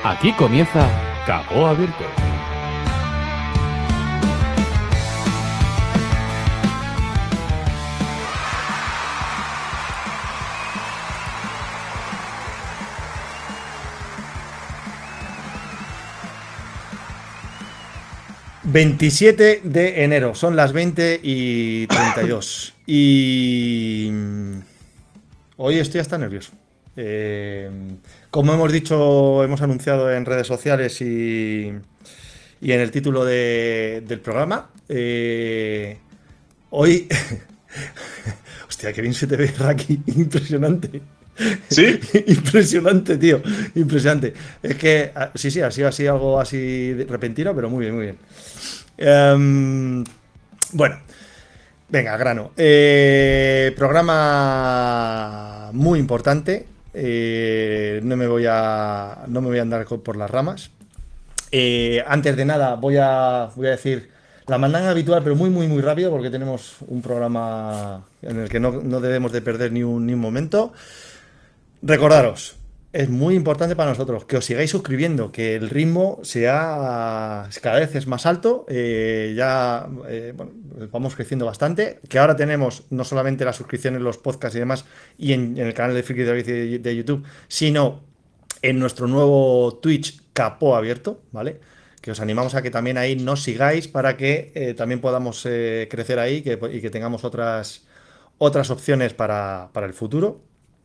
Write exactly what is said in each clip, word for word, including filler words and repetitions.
Aquí comienza Capó Abierto. veintisiete de enero, son las veinte y treinta y dos. Y hoy estoy hasta nervioso. Eh, como hemos dicho, hemos anunciado en redes sociales y, y en el título de, del programa, eh, hoy... Hostia, qué bien se te ve, Raki, impresionante. ¿Sí? Impresionante, tío. Impresionante. Es que, sí, sí, ha sido así algo así repentino, pero muy bien, muy bien. Um, bueno, venga, grano. Eh, programa muy importante. Eh, no me voy a. No me voy a andar por las ramas. Eh, antes de nada, voy a, voy a decir la mandanga habitual, pero muy, muy, muy rápido, porque tenemos un programa en el que no, no debemos de perder ni un, ni un momento. Recordaros, es muy importante para nosotros que os sigáis suscribiendo, que el ritmo sea cada vez es más alto, eh, ya eh, bueno, vamos creciendo bastante, que ahora tenemos no solamente las suscripciones en los podcasts y demás, y en, en el canal de Friki de, de YouTube, sino en nuestro nuevo Twitch Capó Abierto, ¿vale? Que os animamos a que también ahí nos sigáis para que eh, también podamos eh, crecer ahí que, y que tengamos otras, otras opciones para, para el futuro.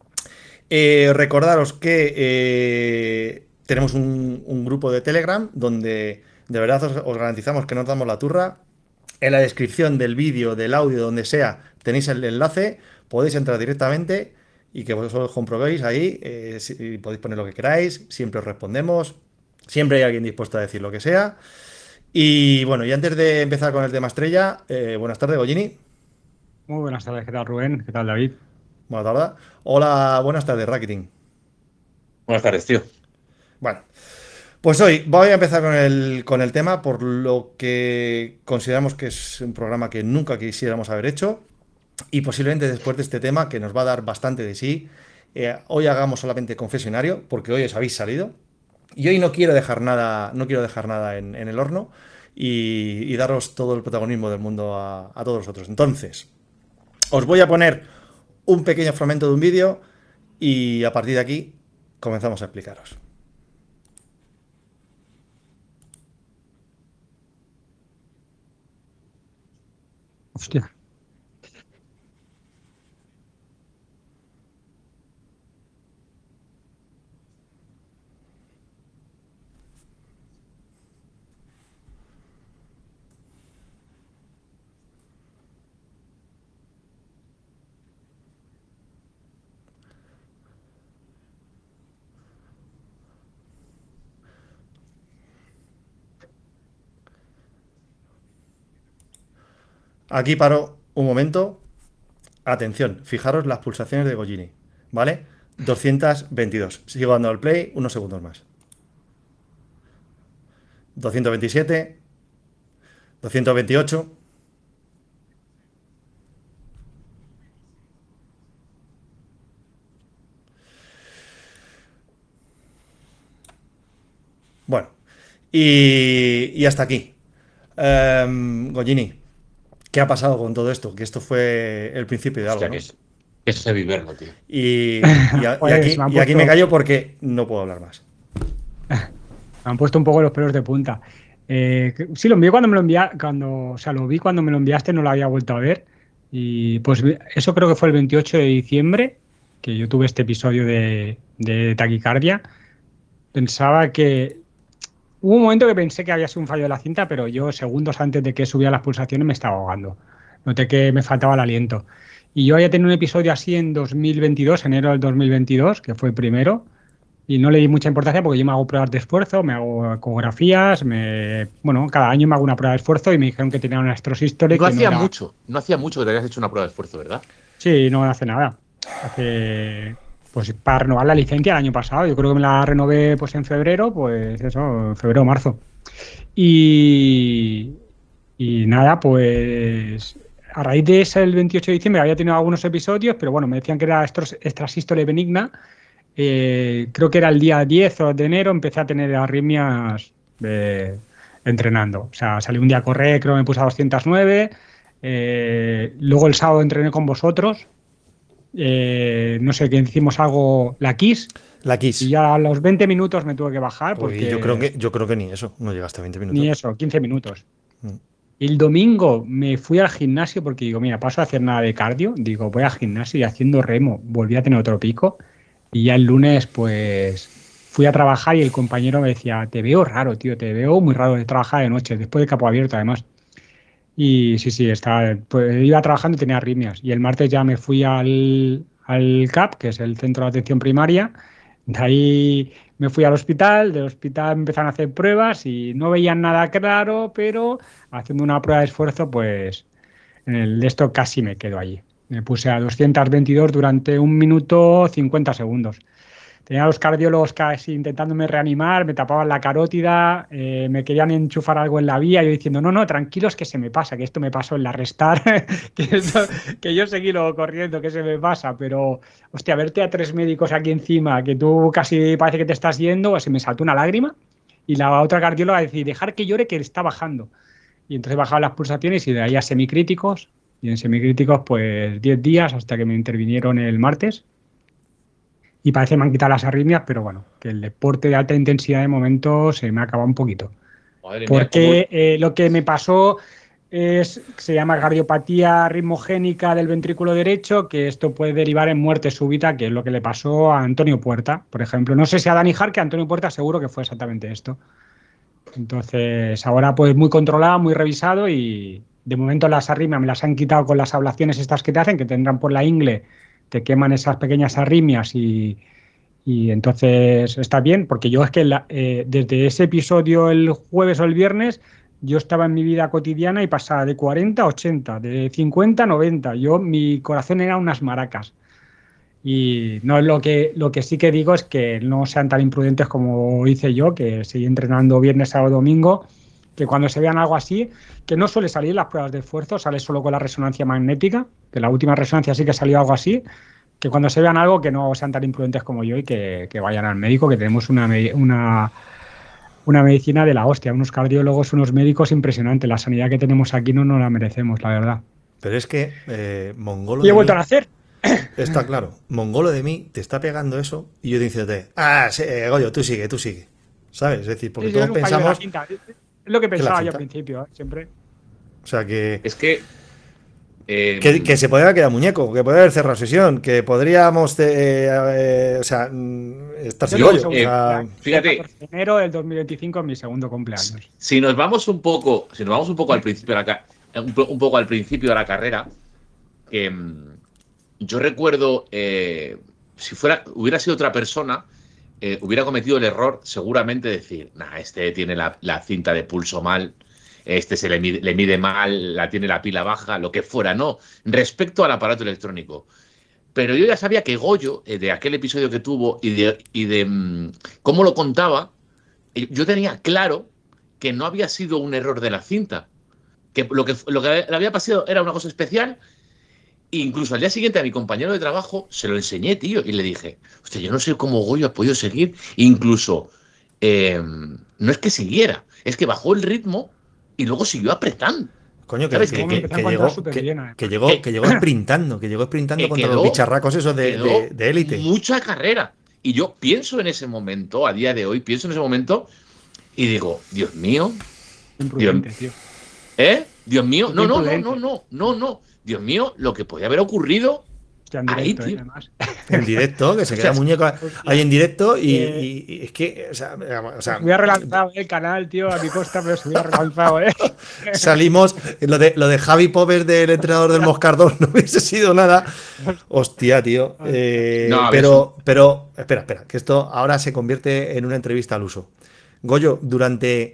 Eh, recordaros que eh, tenemos un, un grupo de Telegram donde de verdad os, os garantizamos que no os damos la turra. En la descripción del vídeo, del audio, donde sea, tenéis el enlace, podéis entrar directamente y que vosotros comprobéis ahí, eh, si, podéis poner lo que queráis, siempre os respondemos, siempre hay alguien dispuesto a decir lo que sea. Y bueno, y antes de empezar con el tema estrella, eh, buenas tardes, Gollini. Muy buenas tardes, ¿qué tal, Rubén? ¿Qué tal, David? Buenas tardes. Hola, buenas tardes, Rakitin. Buenas tardes, tío. Bueno, pues hoy voy a empezar con el, con el tema, por lo que consideramos que es un programa que nunca quisiéramos haber hecho. Y posiblemente después de este tema, que nos va a dar bastante de sí, eh, hoy hagamos solamente confesionario, porque hoy os habéis salido. Y hoy no quiero dejar nada, no quiero dejar nada en, en el horno y, y daros todo el protagonismo del mundo a, a todos vosotros. Entonces, os voy a poner un pequeño fragmento de un vídeo y a partir de aquí comenzamos a explicaros. Hostia. Aquí paro un momento. Atención, fijaros las pulsaciones de Gollini, ¿vale? doscientos veintidós. Sigo dando al play unos segundos más. doscientos veintisiete. doscientos veintiocho. Bueno, y, y hasta aquí. Um, Gollini, ¿qué ha pasado con todo esto? Que esto fue el principio de algo, Hostia, ¿no? que es, que es heavy verlo, tío. Y, y, a- y Pues, aquí, me han y aquí puesto- me callo porque no puedo hablar más. Me han puesto un poco los pelos de punta. Eh, que- sí, lo envié cuando me lo enviaste, cuando, o sea, lo vi cuando me lo enviaste, no lo había vuelto a ver. Y pues vi- eso creo que fue el veintiocho de diciembre, que yo tuve este episodio de, de taquicardia. Pensaba que... Hubo un momento que pensé que había sido un fallo de la cinta, pero yo segundos antes de que subiera las pulsaciones me estaba ahogando. Noté que me faltaba el aliento. Y yo había tenido un episodio así en dos mil veintidós, enero del dos mil veintidós, que fue el primero, y no le di mucha importancia porque yo me hago pruebas de esfuerzo, me hago ecografías, me, bueno, cada año me hago una prueba de esfuerzo y me dijeron que tenía una astrosis-sístole No que no hacía era... mucho, no hacía mucho que te habías hecho una prueba de esfuerzo, ¿verdad? Sí, no hace nada. Hace, pues para renovar la licencia el año pasado, yo creo que me la renové pues en febrero, pues eso, en febrero o marzo. Y, y nada, pues a raíz de ese, el veintiocho de diciembre, había tenido algunos episodios, pero bueno, me decían que era estros- extrasístole benigna. eh, creo que era el día diez de enero, empecé a tener arritmias eh, entrenando. O sea, salí un día a correr, creo que me puse a doscientos nueve. Eh, luego el sábado entrené con vosotros. Eh, no sé, que hicimos algo, la Kiss. La Kiss. Y ya a los veinte minutos me tuve que bajar. Porque porque yo creo que yo creo que ni eso, no llegaste a veinte minutos. Ni eso, quince minutos. Mm. El domingo me fui al gimnasio porque digo, mira, paso a hacer nada de cardio. Digo, voy al gimnasio y haciendo remo volví a tener otro pico. Y ya el lunes, pues, fui a trabajar y el compañero me decía, te veo raro, tío, te veo muy raro de trabajar de noche, después de capo abierto, además. Y sí, sí, estaba, pues, iba trabajando y tenía arritmias. Y el martes ya me fui al, al C A P, que es el Centro de Atención Primaria. De ahí me fui al hospital, del hospital me empezaron a hacer pruebas y no veían nada claro, pero haciendo una prueba de esfuerzo, pues en el de esto casi me quedo allí. Me puse a doscientos veintidós durante un minuto cincuenta segundos. Tenía a los cardiólogos casi intentándome reanimar, me tapaban la carótida, eh, me querían enchufar algo en la vía, yo diciendo, no, no, tranquilos que se me pasa, que esto me pasó en la Restar, que, esto, que yo seguí luego corriendo, que se me pasa, pero, hostia, verte a tres médicos aquí encima, que tú casi parece que te estás yendo, se me saltó una lágrima, y la otra cardióloga decía, dejar que llore que está bajando. Y entonces bajaban las pulsaciones y de ahí a semicríticos, y en semicríticos pues diez días hasta que me intervinieron el martes. Y parece que me han quitado las arritmias, pero bueno, que el deporte de alta intensidad de momento se me ha acabado un poquito. Madre mía, Porque ¿cómo? eh, lo que me pasó es, se llama cardiopatía ritmogénica del ventrículo derecho, que esto puede derivar en muerte súbita, que es lo que le pasó a Antonio Puerta, por ejemplo. No sé si a Dani Jarque, a Antonio Puerta seguro que fue exactamente esto. Entonces, ahora pues muy controlado, muy revisado y de momento las arritmias me las han quitado con las ablaciones estas que te hacen, que tendrán por la ingle, te queman esas pequeñas arritmias y, y entonces está bien, porque yo es que la, eh, desde ese episodio el jueves o el viernes yo estaba en mi vida cotidiana y pasaba de cuarenta a ochenta, de cincuenta a noventa. Yo, mi corazón era unas maracas. Y no, lo que, lo que sí que digo es que no sean tan imprudentes como hice yo, que seguí entrenando viernes, sábado, domingo, que cuando se vean algo así, que no suele salir las pruebas de esfuerzo, sale solo con la resonancia magnética, que la última resonancia sí que salió algo así, que cuando se vean algo que no sean tan imprudentes como yo y que, que vayan al médico, que tenemos una, una, una medicina de la hostia, unos cardiólogos, unos médicos impresionantes. La sanidad que tenemos aquí no nos la merecemos, la verdad. Pero es que eh, Mongolo Y he de vuelto mí, a nacer. está claro, Mongolo de mí te está pegando eso y yo diciéndote, ah, sí, eh, Goyo, tú sigue, tú sigue. ¿Sabes? Es decir, porque Sí, sí, todos es un fallo de la pensamos, cinta. Es lo que que la pensaba yo cinta. al principio, ¿eh? Siempre. o sea, que, Es que. eh, que, que se podría haber quedado muñeco, que podría haber cerrado sesión, que podríamos, eh, eh, o sea, mm, estar sin Yo Yo, Goyo. tengo O eh, sea, el fíjate, catorce de enero del dos mil veinticinco es mi segundo cumpleaños. si nos vamos un poco, si nos vamos un poco al principio de la, ca- un, po- un poco al principio de la carrera, que mm, yo recuerdo, eh, si fuera, hubiera sido otra persona, eh, hubiera cometido el error seguramente de decir, nah, este tiene la, la cinta de pulso mal, este se le mide, le mide mal, la tiene la pila baja, lo que fuera, no, respecto al aparato electrónico. Pero yo ya sabía que Goyo, eh, de aquel episodio que tuvo y de, y de mm, cómo lo contaba, eh, yo tenía claro que no había sido un error de la cinta, que lo que, lo que le había pasado era una cosa especial. E incluso al día siguiente a mi compañero de trabajo se lo enseñé, tío, y le dije, hostia, yo no sé cómo Goyo ha podido seguir. Incluso, eh, no es que siguiera, es que bajó el ritmo y luego siguió apretando. coño, que, ¿Sabes? que, Que, Luego me que, empecé a que encontrar llegó, súper que, bien, además. que llegó, que, que llegó sprintando, que llegó sprintando que contra quedó, los bicharracos esos de, quedó de, de élite. mucha carrera. Y yo pienso en ese momento, a día de hoy, pienso en ese momento y digo, Dios mío, Dios, Imprudente, tío. ¿eh? Dios mío, no, no, no, Imprudente. no, no, no, no. Dios mío, lo que podía haber ocurrido Hostia, en ahí, directo, ¿eh? tío. Además. En directo, que se O queda sea, muñeco hostia. ahí en directo y, Eh, y- y es que, o sea, o sea, Os hubiera relanzado el canal, tío, a mi costa, pero se hubiera relanzado, ¿eh? salimos, lo de, lo de Javi Povers del entrenador del Moscardón no hubiese sido nada. Hostia, tío. Eh, No, a ver, pero, pero, espera, espera, que esto ahora se convierte en una entrevista al uso. Goyo, durante,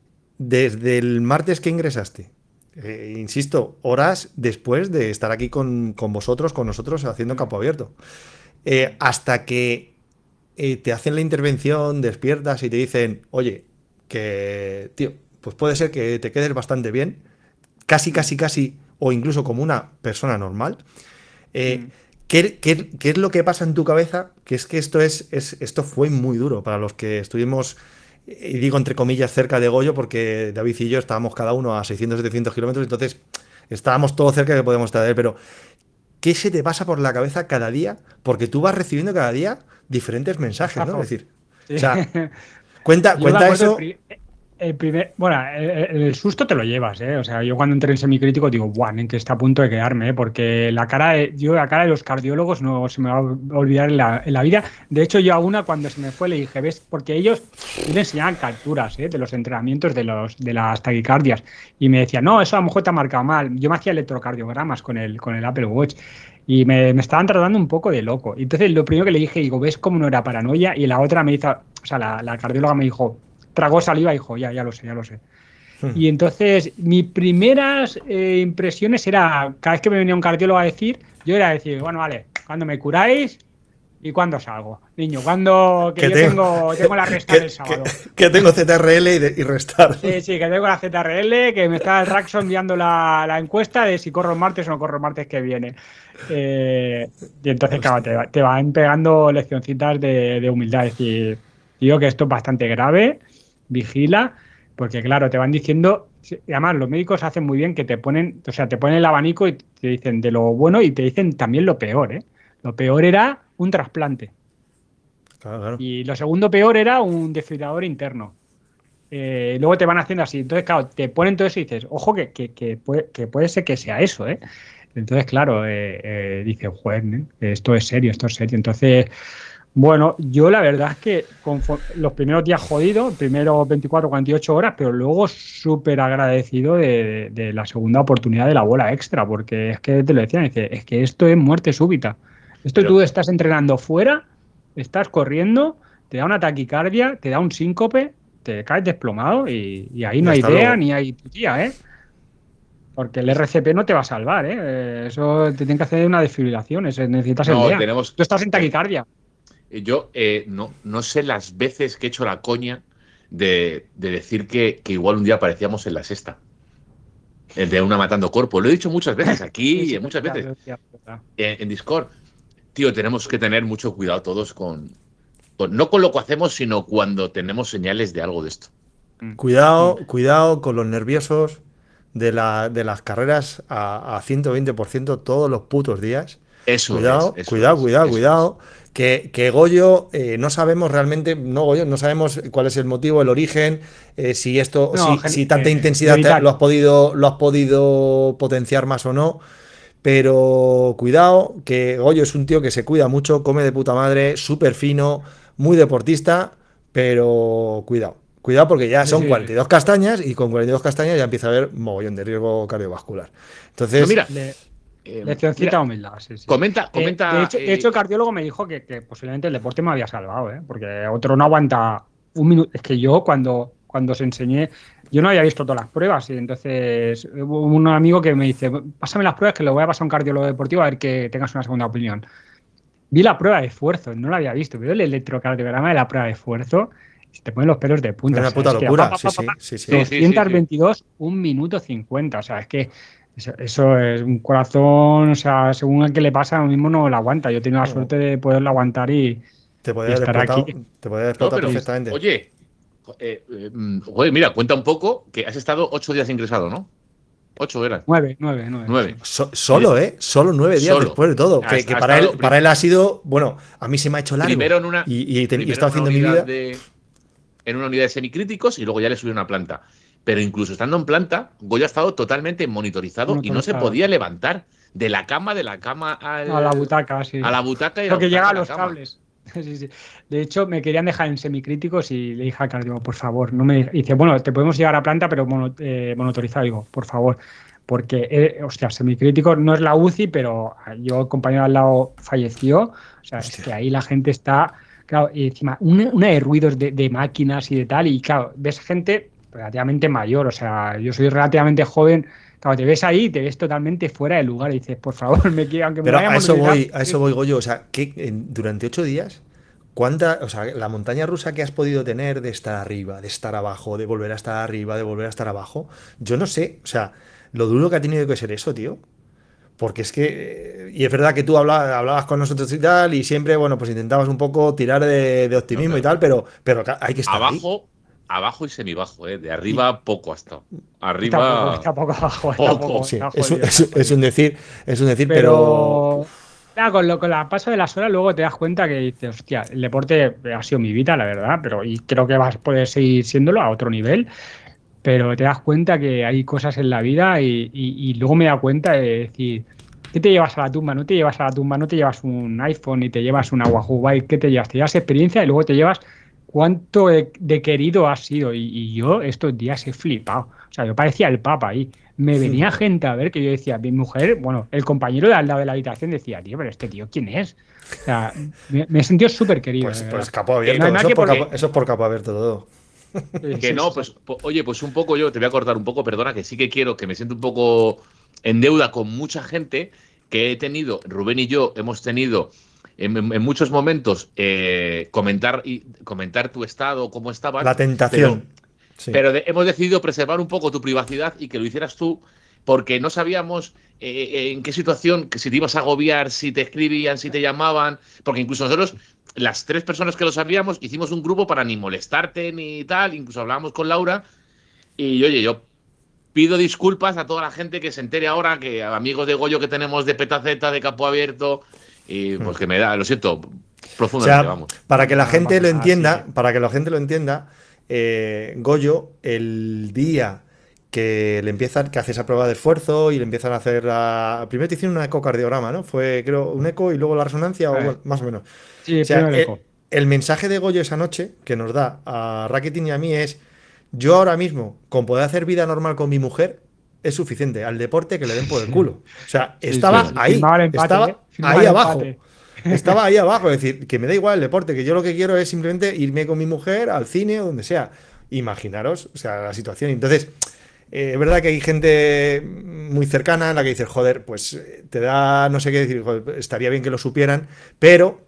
desde el martes que ingresaste, eh, insisto, horas después de estar aquí con, con vosotros, con nosotros, haciendo campo abierto, eh, hasta que eh, te hacen la intervención, despiertas y te dicen, oye, que, tío, pues puede ser que te quedes bastante bien, casi, casi, casi, o incluso como una persona normal. Eh, Mm. ¿qué, qué, qué es lo que pasa en tu cabeza? Que es que esto, es, es, esto fue muy duro para los que estuvimos, y digo entre comillas, cerca de Goyo, porque David y yo estábamos cada uno a seiscientos, setecientos kilómetros, entonces estábamos todos cerca de que podemos estar de él, pero ¿qué se te pasa por la cabeza cada día? Porque tú vas recibiendo cada día diferentes mensajes, ¿no? Es decir, Sí. o sea, cuenta, Yo me cuenta acuerdo eso. el, pri- el primer, bueno, el, el susto te lo llevas, ¿eh? O sea, yo cuando entré en semicrítico digo, guau, en que está a punto de quedarme, ¿eh? Porque la cara de, yo la cara de los cardiólogos no se me va a olvidar en la, en la vida. De hecho, yo a una cuando se me fue le dije, ¿ves? Porque ellos me enseñaban capturas, ¿eh? De los entrenamientos de los de las taquicardias y me decían, no, eso a lo mejor te ha marcado mal. Yo me hacía electrocardiogramas con el con el Apple Watch. Y me, me estaban tratando un poco de loco. Y entonces lo primero que le dije, digo, ¿ves cómo no era paranoia? Y la otra me hizo, o sea, la, la cardióloga me dijo, tragó saliva y dijo, ya, ya lo sé, ya lo sé. Y entonces mis primeras eh, impresiones era, cada vez que me venía un cardiólogo a decir, yo era decir, bueno, vale, ¿cuándo me curáis? ¿Y cuándo salgo? Niño, ¿cuándo? Que, Que yo tengo- tengo, tengo la resta que, del sábado. que- que tengo Z R L y, de- y restar. Sí, sí, que tengo la Z R L, que me está el Raxo enviando la, la encuesta de si corro el martes o no corro el martes que viene. Eh, y entonces, claro, te, va- te van pegando leccioncitas de, de humildad. Es decir, tío, que esto es bastante grave, vigila, porque claro, te van diciendo, y además los médicos hacen muy bien que te ponen, o sea, te ponen el abanico y te dicen de lo bueno y te dicen también lo peor, ¿eh? Lo peor era un trasplante. Claro, claro. Y lo segundo peor era un desfibrilador interno. Eh, luego te van haciendo así. Entonces, claro, te ponen todo eso y dices, ojo, que, que, que puede, que puede ser que sea eso, ¿eh? Entonces, claro, eh, eh, dices, joder, ¿eh? Esto es serio, esto es serio. Entonces, bueno, yo la verdad es que confo- los primeros días jodido, primeros veinticuatro, cuarenta y ocho horas, pero luego súper agradecido de, de la segunda oportunidad de la bola extra, porque es que te lo decían, dice, es que esto es muerte súbita. Esto Pero- tú estás entrenando fuera, estás corriendo, te da una taquicardia, te da un síncope, te caes desplomado y, y ahí Y no hay hasta idea luego. ni hay tía, ¿eh? Porque el R C P no te va a salvar, ¿eh? Eh, Eso te tiene que hacer una desfibrilación, eso, necesitas el No, D E A. tenemos. Tú estás en taquicardia. Yo eh, no, no sé las veces que he hecho la coña de, de decir que, que igual un día aparecíamos en la sexta. El de una matando cuerpo. Lo he dicho muchas veces Sí, aquí, sí, muchas ya, veces ya, ya. en, en Discord. Tío, tenemos que tener mucho cuidado todos con, con- no con lo que hacemos, sino cuando tenemos señales de algo de esto. Mm. Cuidado, cuidado con los nerviosos de, la, de las carreras a, a ciento veinte por ciento todos los putos días. Eso es, Cuidado, eso cuidado, es, cuidado, eso cuidado. Que, que Goyo, eh, no sabemos realmente, no Goyo, no sabemos cuál es el motivo, el origen, eh, si esto, No, si, gen- si tanta eh, intensidad te- hereditario. lo has podido, lo has podido potenciar más o no. Pero cuidado, que Goyo es un tío que se cuida mucho, come de puta madre, súper fino, muy deportista, pero cuidado. Cuidado porque ya Sí, son sí, cuarenta y dos castañas y con cuarenta y dos castañas ya empieza a haber mogollón de riesgo cardiovascular. No, Entonces, mira, le- eh, leccioncita mira, humildad, sí, sí. comenta, Eh, de comenta. hecho, de eh, hecho, el cardiólogo me dijo que, que posiblemente el deporte me había salvado, ¿eh? Porque otro no aguanta un minuto. Es que yo cuando, cuando os enseñé, yo no había visto todas las pruebas y entonces hubo un amigo que me dice, pásame las pruebas que le voy a pasar a un cardiólogo deportivo a ver que tengas una segunda opinión. Vi la prueba de esfuerzo, no la había visto, veo el electrocardiograma de la prueba de esfuerzo y se te ponen los pelos de es punta. O una sea, puta es que era pa, locura. pa, Sí, pa, pa, sí, pa, sí, sí. sí, sí, sí, sí. doscientos veintidós, un minuto cincuenta. O sea, es que eso, eso es un corazón, o sea, según el que le pasa, lo mismo no lo aguanta. Yo he tenido la No, suerte de poderlo aguantar y, te y podía haber estar aquí. explotado, te podía haber No, explotado pero, Sí, perfectamente. oye, eh, eh, mm, joder, mira, cuenta un poco que has estado ocho días ingresado, ¿no? Ocho eran. nueve, nueve, nueve, sí. Nueve. So- solo, ¿eh? Solo nueve días Solo. después de todo. Que, Has- que has para, estado él, para prim- él ha sido, bueno, a mí se me ha hecho largo. Primero en una, Y, y, te- y primero estaba en una haciendo mi unidad vida. de, en una unidad de semicríticos y luego ya le subieron a planta. Pero incluso estando en planta, Goyo ha estado totalmente monitorizado y no se Monitorizado. podía levantar de la cama, de la cama al- A la butaca, sí. a la butaca y de Lo la que butaca llega a la los cama. cables. Sí, sí. De hecho, me querían dejar en semicríticos y le dije al cardiólogo, por favor, no me. Y dice, bueno, te podemos llevar a planta, pero mono- eh, monitorizado. Digo, por favor, porque, eh, hostia, semicrítico no es la U C I, pero yo, el compañero al lado falleció. O sea, Hostia. es que ahí la gente está. Claro, y encima, una, una de ruidos de, de máquinas y de tal. Y claro, ves gente relativamente mayor. O sea, yo soy relativamente joven. Claro, te ves ahí y te ves totalmente fuera de lugar y dices, por favor, me quiero, aunque me Pero vaya a eso monitorizar. voy, a eso voy, Goyo. O sea, que en- durante ocho días, ¿cuánta, o sea, la montaña rusa que has podido tener de estar arriba, de estar abajo, de volver a estar arriba, de volver a estar abajo? Yo no sé, o sea, lo duro que ha tenido que ser eso, tío. porque es que, y es verdad que tú hablabas, hablabas con nosotros y tal, y siempre, bueno, pues intentabas un poco tirar de, de optimismo No, y tal, pero, pero hay que estar ahí. Abajo, abajo y semibajo, ¿eh? De arriba poco hasta. Está poco, Arriba está poco abajo, está poco. poco. Sí, Está es, un, jodido, es, está es un jodido. decir, es un decir, pero. Pero nada, con lo con la paso de las horas luego te das cuenta que dices, hostia, el deporte ha sido mi vida, la verdad, pero y creo que vas a poder seguir siéndolo a otro nivel, pero te das cuenta que hay cosas en la vida y, y- y luego me da cuenta de decir, ¿qué te llevas a la tumba? No te llevas a la tumba, no te llevas un iPhone ni te llevas una Wahoo Bike, ¿qué te llevas? Te llevas experiencia y luego te llevas cuánto de, de querido has sido. Y, y yo estos días he flipado. O sea, yo parecía el Papa ahí. Me venía gente a ver que yo decía, mi mujer, bueno, el compañero de al lado de la habitación decía, tío, pero este tío, ¿quién es? O sea, me, me he sentido súper querido, Pues, de pues verdad. capo Que, abierto. No hay más Eso es que por porque... capo, eso es por capo abierto todo. Sí, que sí, no, sí. pues, po- oye, pues un poco yo te voy a cortar un poco, perdona, que sí que quiero, que me siento un poco en deuda con mucha gente que he tenido, Rubén y yo hemos tenido en, en- en muchos momentos eh, comentar, y, comentar tu estado, cómo estabas, La pero tentación. Sí. pero de- hemos decidido preservar un poco tu privacidad y que lo hicieras tú, porque no sabíamos eh, en qué situación, que si te ibas a agobiar, si te escribían, si te llamaban, porque incluso nosotros, las tres personas que lo sabíamos, hicimos un grupo para ni molestarte ni tal, incluso hablábamos con Laura, y oye, yo pido disculpas a toda la gente que se entere ahora, que amigos de Goyo que tenemos de Petaceta, de Capo Abierto, y Hmm. pues que me da, lo siento O profundamente, sea, vamos. para que la No, no gente pasa lo nada, sí, sí. entienda, para que la gente lo entienda, eh, Goyo, el día que le empiezan, que hace esa prueba de esfuerzo y le empiezan a hacer la... Primero te hicieron un ecocardiograma, ¿no? Fue, creo, un eco y luego la resonancia, o Eh, bueno, más o menos. sí, O sea, primero el el, eco. el mensaje de Goyo esa noche que nos da a Rakitin y a mí es: yo ahora mismo, con poder hacer vida normal con mi mujer, es suficiente. Al deporte que le den por el culo. O sea, Sí, sí, estaba sí. ahí, Firmaba el empate, ¿eh? estaba Firmaba ahí el abajo. empate. Estaba ahí abajo, es decir, que me da igual el deporte, que yo lo que quiero es simplemente irme con mi mujer al cine o donde sea. Imaginaros, o sea, la situación. Entonces, eh, es verdad que hay gente muy cercana en la que dices, joder, pues eh, te da no sé qué decir, joder, estaría bien que lo supieran, pero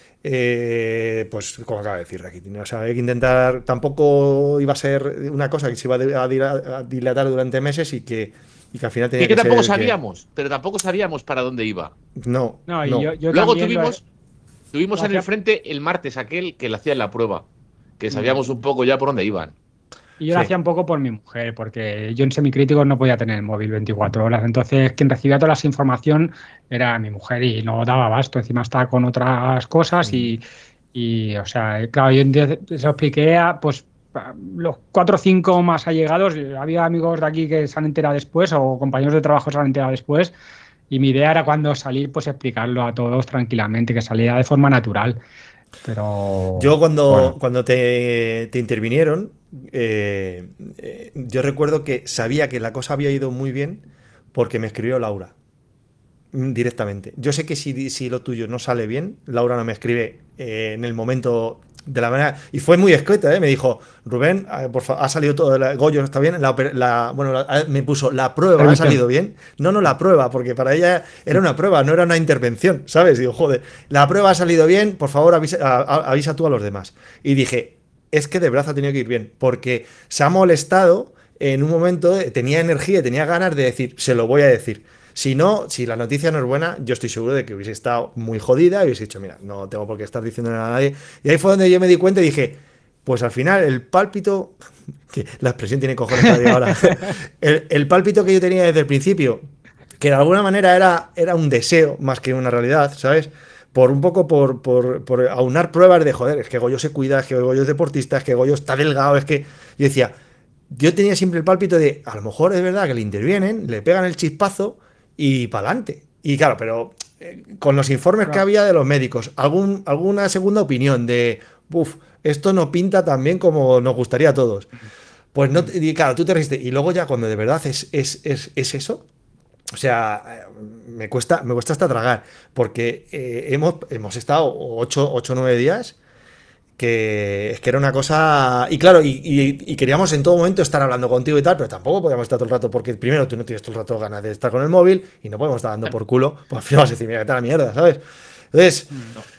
eh, pues como acaba de decir Rakitin, o sea, hay que intentar, tampoco iba a ser una cosa que se iba a dila- a dilatar durante meses y que, y que al final Y tenía que que tampoco ser que sabíamos, pero tampoco sabíamos para dónde iba. no, No, y no. yo, yo Luego también lo, tuvimos, tuvimos lo en el hacía. frente el martes aquel que le hacían la prueba, que Mm. sabíamos un poco ya por dónde iban. Y yo lo Sí. hacía un poco por mi mujer, porque yo en semicríticos no podía tener el móvil veinticuatro horas. Entonces, quien recibía toda esa información era mi mujer y no daba abasto. Encima estaba con otras cosas Mm. y, y, o sea, claro, yo entonces se lo expliqué a pues, a los cuatro o cinco más allegados. Había amigos de aquí que se han enterado después o compañeros de trabajo se han enterado después. Y mi idea era cuando salir, pues explicarlo a todos tranquilamente, que saliera de forma natural. Yo Pero cuando, bueno, cuando te, te intervinieron, eh, eh, yo recuerdo que sabía que la cosa había ido muy bien porque me escribió Laura mm, directamente. Yo sé que si, si lo tuyo no sale bien, Laura no me escribe eh, en el momento de la manera... Y fue muy escueta, ¿eh? Me dijo, Rubén, eh, por favor, ha salido todo, el Goyo está bien, la, oper- la- bueno, la- me puso, la prueba ha permisión. salido bien. No, no, la prueba, porque para ella era una prueba, no era una intervención, ¿sabes? Digo, joder, la prueba ha salido bien, por favor, avisa, a- a- avisa tú a los demás. Y dije, es que de verdad ha tenido que ir bien, porque se ha molestado en un momento, eh, tenía energía, y tenía ganas de decir, se lo voy a decir. Si no, si la noticia no es buena, yo estoy seguro de que hubiese estado muy jodida y hubiese dicho, mira, no tengo por qué estar diciendo nada a nadie. Y ahí fue donde yo me di cuenta y dije, pues al final el pálpito, que la expresión tiene cojones para decir ahora, el, el pálpito que yo tenía desde el principio, que de alguna manera era, era un deseo más que una realidad, ¿sabes? Por un poco por, por, por aunar pruebas de, joder, es que Goyo se cuida, es que Goyo es deportista, es que Goyo está delgado, es que yo decía, yo tenía siempre el pálpito de, a lo mejor es verdad que le intervienen, le pegan el chispazo y para adelante. Y claro, pero eh, con los informes que Claro. había de los médicos, algún, alguna segunda opinión de, uff, esto no pinta tan bien como nos gustaría a todos. Pues no, y claro, tú te resistes. Y luego ya cuando de verdad es, es, es, es eso, o sea, me cuesta, me cuesta hasta tragar, porque eh, hemos, hemos estado ocho o nueve días que es que era una cosa. Y claro, y, y- y queríamos en todo momento estar hablando contigo y tal, pero tampoco podíamos estar todo el rato, porque primero tú no tienes todo el rato ganas de estar con el móvil y no podemos estar dando por culo, pues al final vas a decir, mira, que está la mierda, ¿sabes? Entonces, No.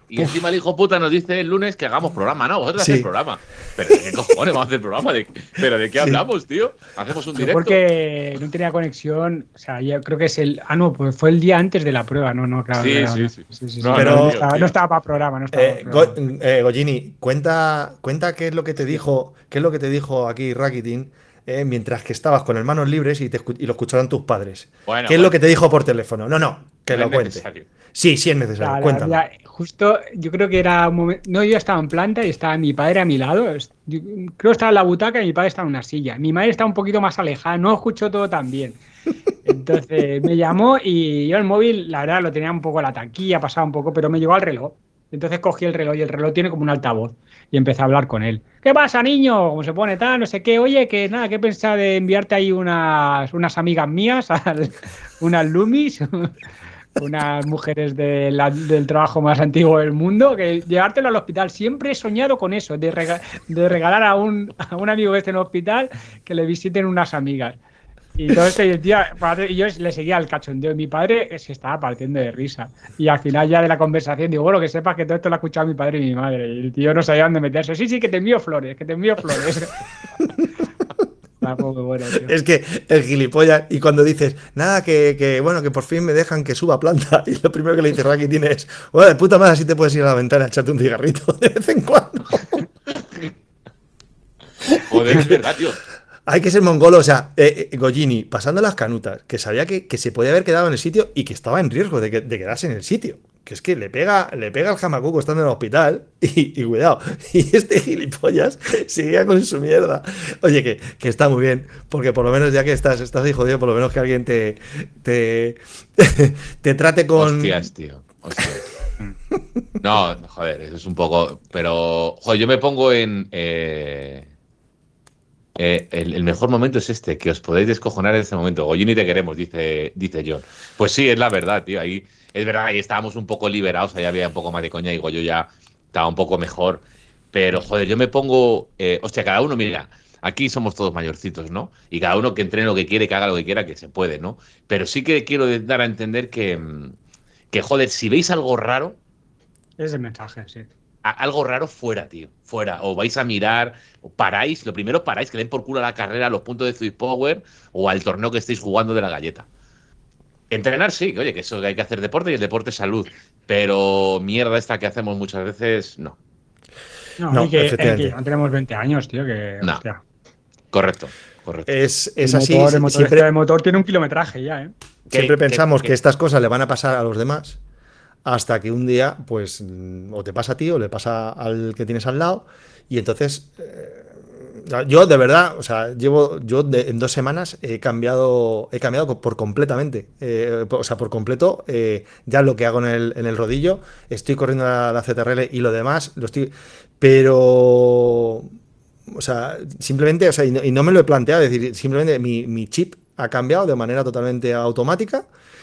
Y encima el hijo puta nos dice el lunes que hagamos programa, ¿no? Vosotros Sí. hacéis programa. ¿Pero de qué cojones vamos a hacer programa? ¿De, ¿Pero de qué hablamos, sí. tío? Hacemos un Yo directo. porque no tenía conexión, o sea, yo creo que es el... Ah, no, pues fue el día antes de la prueba, no, no, claro. Sí, claro, sí, no. sí. sí, sí, No, sí, pero- no, tío, estaba, tío. no estaba para programa, no estaba Eh, para Go- programa. eh, Gollini, cuenta, cuenta qué es lo que te dijo, qué es lo que te dijo aquí Rakitin eh, mientras que estabas con las manos libres y, te escu- y lo escucharon tus padres. Bueno, ¿Qué es bueno. lo que te dijo por teléfono? No, no, que No lo es cuente. necesario. Sí, sí es necesario. La- la- Cuéntalo. la- justo, yo creo que era un momento. No, yo estaba en planta y estaba mi padre a mi lado. es- yo creo que estaba en la butaca y mi padre estaba en una silla. Mi madre estaba un poquito más alejada, no escuchó todo tan bien. Entonces me llamó y yo el móvil, la verdad, lo tenía un poco a la taquilla, pasaba un poco, pero me llegó al reloj. Entonces cogí el reloj y el reloj tiene como un altavoz y empecé a hablar con él. ¿Qué pasa, niño? ¿Cómo se pone tal? No sé qué. Oye, que nada, ¿qué pensás de enviarte ahí unas, unas amigas mías, al- unas Lumis? Unas mujeres de la- del trabajo más antiguo del mundo, que llevártelo al hospital. Siempre he soñado con eso, de, rega- de regalar a un, a un amigo que esté en el hospital que le visiten unas amigas. Y todo esto, y el tío, padre, y yo le seguía al cachondeo. Y mi padre se estaba partiendo de risa. Y al final ya de la conversación digo, bueno, que sepas que todo esto lo ha escuchado mi padre y mi madre. Y el tío no sabía dónde meterse. Sí, sí, que te envío flores, que te envío flores. Ah, pues muy bueno, tío. Es que el gilipollas, y cuando dices, nada, que, que, bueno, que por fin me dejan que suba a planta, y lo primero que le dice Rakitin es, bueno, de puta madre, así te puedes ir a la ventana a echarte un cigarrito de vez en cuando. Joder, es verdad, tío. Hay que ser mongolo, o sea, eh, eh, Gollini, pasando las canutas, que sabía que, que se podía haber quedado en el sitio y que estaba en riesgo de, que- de quedarse en el sitio. Que es que le pega, le pega el jamacuco estando en el hospital y, y cuidado. Y este gilipollas seguía con su mierda. Oye, que, que está muy bien, porque por lo menos ya que estás, estás ahí jodido, por lo menos que alguien te, te, te trate con. Hostias, tío. Hostias. No, joder, eso es un poco. Pero, joder, yo me pongo en. eh, eh, el, el mejor momento es este, que os podéis descojonar en este momento. Gollini te queremos, dice, dice John. Pues sí, es la verdad, tío. Ahí, es verdad, ahí estábamos un poco liberados, ahí había un poco más de coña y Goyo ya estaba un poco mejor. Pero, joder, yo me pongo. Eh, hostia, cada uno, mira. Aquí somos todos mayorcitos, ¿no? Y cada uno que entrene lo que quiere, que haga lo que quiera, que se puede, ¿no? Pero sí que quiero dar a entender que, que joder, si veis algo raro, Es el mensaje, sí. a- algo raro fuera, tío, fuera. O vais a mirar, o paráis, lo primero paráis, que den por culo a la carrera, a los puntos de Sweet Power o al torneo que estéis jugando de la galleta. Entrenar sí, oye, que eso que hay que hacer deporte y el deporte es salud. Pero mierda esta que hacemos muchas veces, no. No, No, y que, efectivamente. y que no tenemos veinte años, tío, que. No. Hostia. Correcto, correcto. Es, es el así. motor, el motor, siempre este motor tiene un kilometraje ya, ¿eh? Que- siempre que- pensamos que, que- estas cosas le van a pasar a los demás. Hasta que un día, pues, mm, o te pasa a ti o le pasa al que tienes al lado. Y entonces, eh, yo de verdad, o sea, llevo, yo de- en dos semanas he cambiado, he cambiado por completamente. eh, o sea, por completo, eh, ya lo que hago en el, en el rodillo, estoy corriendo la, la C T R L y lo demás, lo estoy. Pero. O sea, simplemente, o sea, y no, y no me lo he planteado, es decir, simplemente mi, mi chip ha cambiado de manera totalmente automática.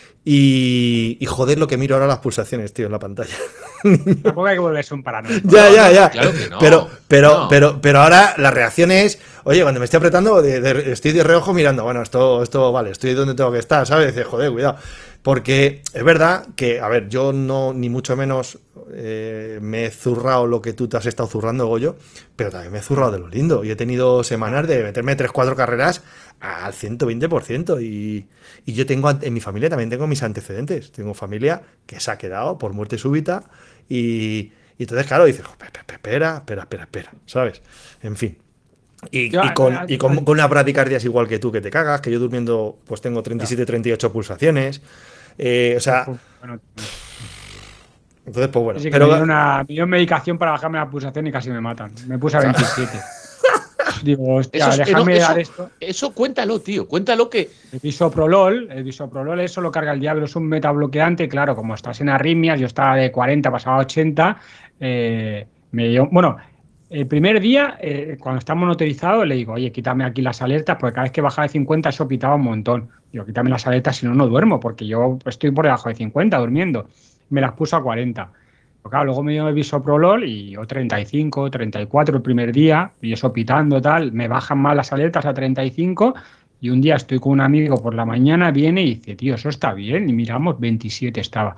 Y, y joder lo que miro ahora las pulsaciones, tío, en la pantalla. Tampoco hay que volverse un paranoico. Ya, No, ya, no, ya. claro que no. Pero, pero, No. pero, pero ahora la reacción es, oye, cuando me estoy apretando, de- de- estoy de reojo mirando, bueno, esto, esto vale, estoy donde tengo que estar, ¿sabes? Dices, joder, cuidado. Porque es verdad que, a ver, yo no, ni mucho menos eh, me he zurrado lo que tú te has estado zurrando, Goyo, pero también me he zurrado de lo lindo. Y he tenido semanas de meterme tres, cuatro carreras al ciento veinte por ciento. Y, y yo tengo, en mi familia también tengo mis antecedentes. Tengo familia que se ha quedado por muerte súbita. Y, y entonces, claro, dices, "Joder, espera, espera, espera, espera, ¿sabes? En fin. Y, Yo, y con, a- y con, con una bradicardia es igual que tú, que te cagas, que yo durmiendo pues tengo treinta y siete, treinta y ocho pulsaciones. Eh, o sea, Bueno, entonces, pues bueno. sí que Pero me dieron una me dieron medicación para bajarme la pulsación y casi me matan. Me puse a veintisiete. Digo, hostia, Eso, es- déjame no, eso- dar esto. eso cuéntalo, tío. Cuéntalo que. El bisoprolol, el bisoprolol eso lo carga el diablo, es un metabloqueante. Claro, como estás en arritmias, yo estaba de cuarenta, pasaba a ochenta. Eh, me dio, bueno, el primer día, eh, cuando está monitorizado, le digo, oye, quítame aquí las alertas, porque cada vez que bajaba de cincuenta, eso pitaba un montón. Digo, quítame las alertas, si no, no duermo, porque yo estoy por debajo de cincuenta durmiendo. Me las puso a cuarenta. Pero claro, luego me dio el bisoprolol y yo treinta y cinco, treinta y cuatro el primer día, y eso pitando, tal, me bajan más las alertas a treinta y cinco. Y un día estoy con un amigo por la mañana, viene y dice, tío, eso está bien. Y miramos, veintisiete estaba.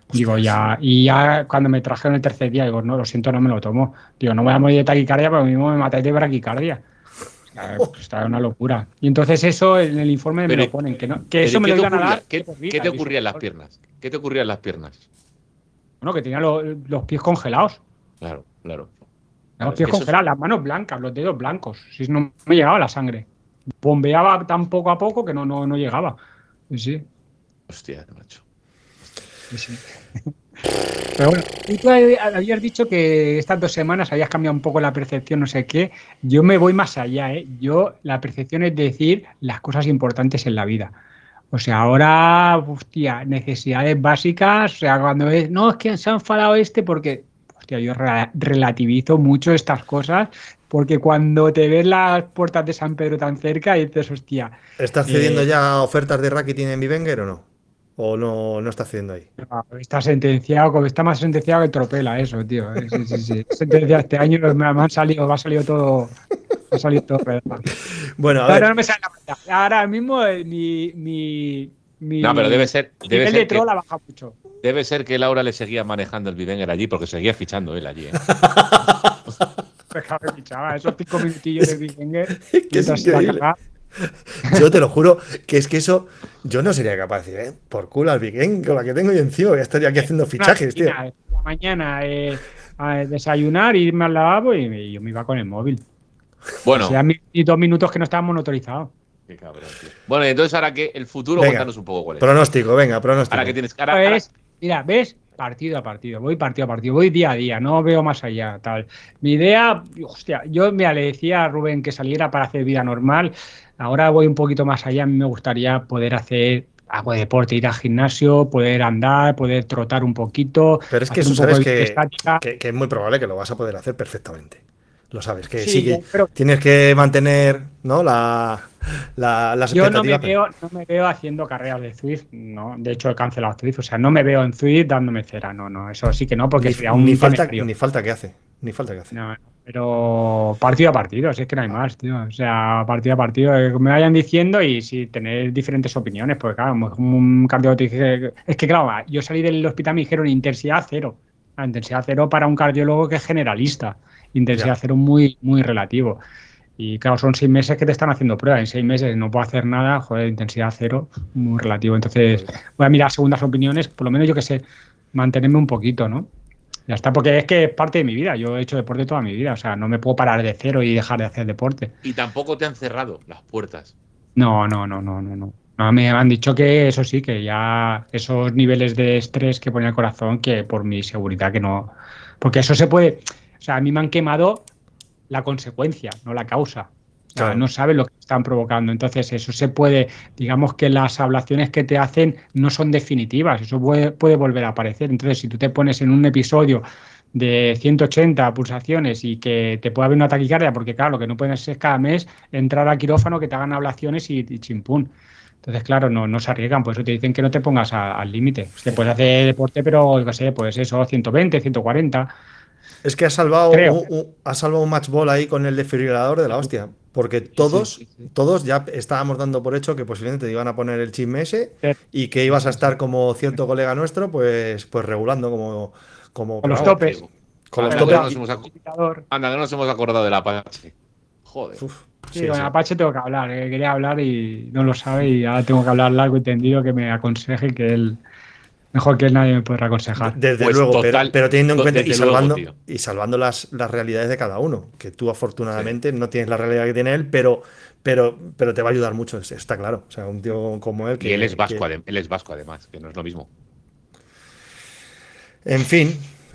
Digo, ya, y ya cuando me trajeron el tercer día, digo, no, lo siento, no me lo tomo. Digo, no voy a morir de taquicardia, pero mismo me matáis de braquicardia. O sea, pues, está una locura. Y entonces eso en el informe me Pero, lo ponen, que, no, que pero eso ¿y me qué lo te iban a ocurría? dar. ¿Qué, por qué vida, te y ocurría en las eso- piernas? ¿Qué te ocurría en las piernas? Bueno, que tenía los, los pies congelados. Claro, claro. Los Claro, pies eso es. congelados, las manos blancas, los dedos blancos. Si no me llegaba la sangre. Bombeaba tan poco a poco que no, no, no llegaba. Sí, sí, Hostia, macho. sí, sí. Pero bueno, y tú habías dicho que estas dos semanas habías cambiado un poco la percepción, no sé qué. Yo me voy más allá, ¿eh? Yo, la percepción es decir las cosas importantes en la vida. O sea, ahora, hostia, necesidades básicas, o sea, cuando es, no, es que se ha enfadado este porque, hostia, yo re- relativizo mucho estas cosas, porque cuando te ves las puertas de San Pedro tan cerca, dices, hostia, ¿Estás cediendo eh, ya a ofertas de Rakitic en Bivenger o no? ¿O no, no estás cediendo ahí? está sentenciado, como está más sentenciado que Tropela, eso, tío. Eh, Sí, sí, sí. Sentencia este año me me han salido, me ha salido todo, me ha salido todo redondo. Bueno, a Ahora no ver, me sale la verdad. Ahora mismo eh, mi, mi, No, pero debe mi ser, debe nivel de ser que troll ha bajado mucho. debe ser que Laura le seguía manejando el Bivenger allí porque seguía fichando él allí, ¿eh? Dejaba de pichar, esos cinco minutillos de es Big Wenger que, que es mientras se iba a increíble. cagar. Yo te lo juro que es que eso yo no sería capaz de decir, ¿eh? Por culo al Big con la que tengo yo encima, voy a estar yo aquí haciendo Una fichajes, tío. rutina, eh, por la mañana eh, a desayunar, irme al lavabo y, me- yo me iba con el móvil. Y Bueno, sean mi- y dos minutos que no estaban monitorizados. qué cabrón, tío. Bueno, y entonces ahora que el futuro, Venga, cuéntanos un poco cuál es. pronóstico, venga, Ahora que pronóstico. tienes. Ahora, ahora- Es, mira, ¿ves? Partido a partido, voy partido a partido, voy día a día, no veo más allá, tal. Mi idea, hostia, yo mira, le decía a Rubén que saliera para hacer vida normal, ahora voy un poquito más allá, a mí me gustaría poder hacer algo de deporte, ir al gimnasio, poder andar, poder trotar un poquito, Pero es que hacer eso un poco sabes de que, estática. que, que es muy probable que lo vas a poder hacer perfectamente. Lo sabes, que sí Sí, yo- que pero tienes que mantener, ¿no? La, la- las yo no me expectativas. veo, no me veo haciendo carreras de Zwift, no, de hecho he cancelado Zwift, o sea, no me veo en Zwift dándome cera, no, no, eso sí que no, porque Ni, sería ni un falta, temerario. ni falta que hace. Ni falta que hace. No, no, pero partido a partido, si es que no hay más, tío. O sea, partido a partido, eh, que me vayan diciendo y sí, tener diferentes opiniones, porque claro, como un cardiólogo te dice- es que claro, yo salí del hospital y me dijeron intensidad cero. La intensidad cero para un cardiólogo que es generalista. Intensidad Ya. cero muy, muy relativo. Y claro, son seis meses que te están haciendo pruebas. En seis meses no puedo hacer nada, joder, intensidad cero, muy relativo. Entonces, Joder. voy a mirar segundas opiniones, por lo menos yo que sé, mantenerme un poquito, ¿no? Ya está, porque es que es parte de mi vida. Yo he hecho deporte toda mi vida. O sea, no me puedo parar de cero y dejar de hacer deporte. y tampoco te han cerrado las puertas. No, no, no, no, no, no. No, me han dicho que eso sí, que ya esos niveles de estrés que pone el corazón, que por mi seguridad que no. Porque eso se puede. O sea, a mí me han quemado la consecuencia, no la causa. O sea, Claro. no saben lo que están provocando. Entonces, eso se puede, digamos que las ablaciones que te hacen no son definitivas, eso puede, puede volver a aparecer. Entonces, si tú te pones en un episodio de ciento ochenta pulsaciones y que te pueda haber una taquicardia, porque claro, lo que no puedes es cada mes entrar al quirófano, que te hagan ablaciones y, y chimpún. Entonces, claro, no, no se arriesgan, por eso te dicen que no te pongas a- al límite. Te puedes hacer deporte, pero, yo qué sé, pues eso, ciento veinte, ciento cuarenta, Es que has salvado creo. un, un- has salvado un match ball ahí con el desfibrilador de la hostia. Porque Sí, sí, todos, sí, sí. todos ya estábamos dando por hecho que posiblemente te iban a poner el chisme ese ¿Eh? y que ibas a estar como cierto colega nuestro, pues, pues regulando como, como Con los pero vamos, topes. con los Anda, que no topes. nos hemos, ac- Limitador. anda, que no nos hemos acordado del Apache. Joder. Uf, Sí, sí, con sí. Apache tengo que hablar, eh, quería hablar y no lo sabe y ahora tengo que hablar largo y tendido que me aconseje que él, mejor que él nadie me podrá De- aconsejar. Desde Pues luego, pero, total, pero teniendo en to- cuenta y desde luego, salvando, tío. y salvando las, las realidades de cada uno, que tú afortunadamente no tienes la realidad que tiene él, pero, pero, pero te va a ayudar mucho, eso está claro. O sea, un tío como él Y él es que, vasco, que- adem- él es vasco además, que no es lo mismo. en fin,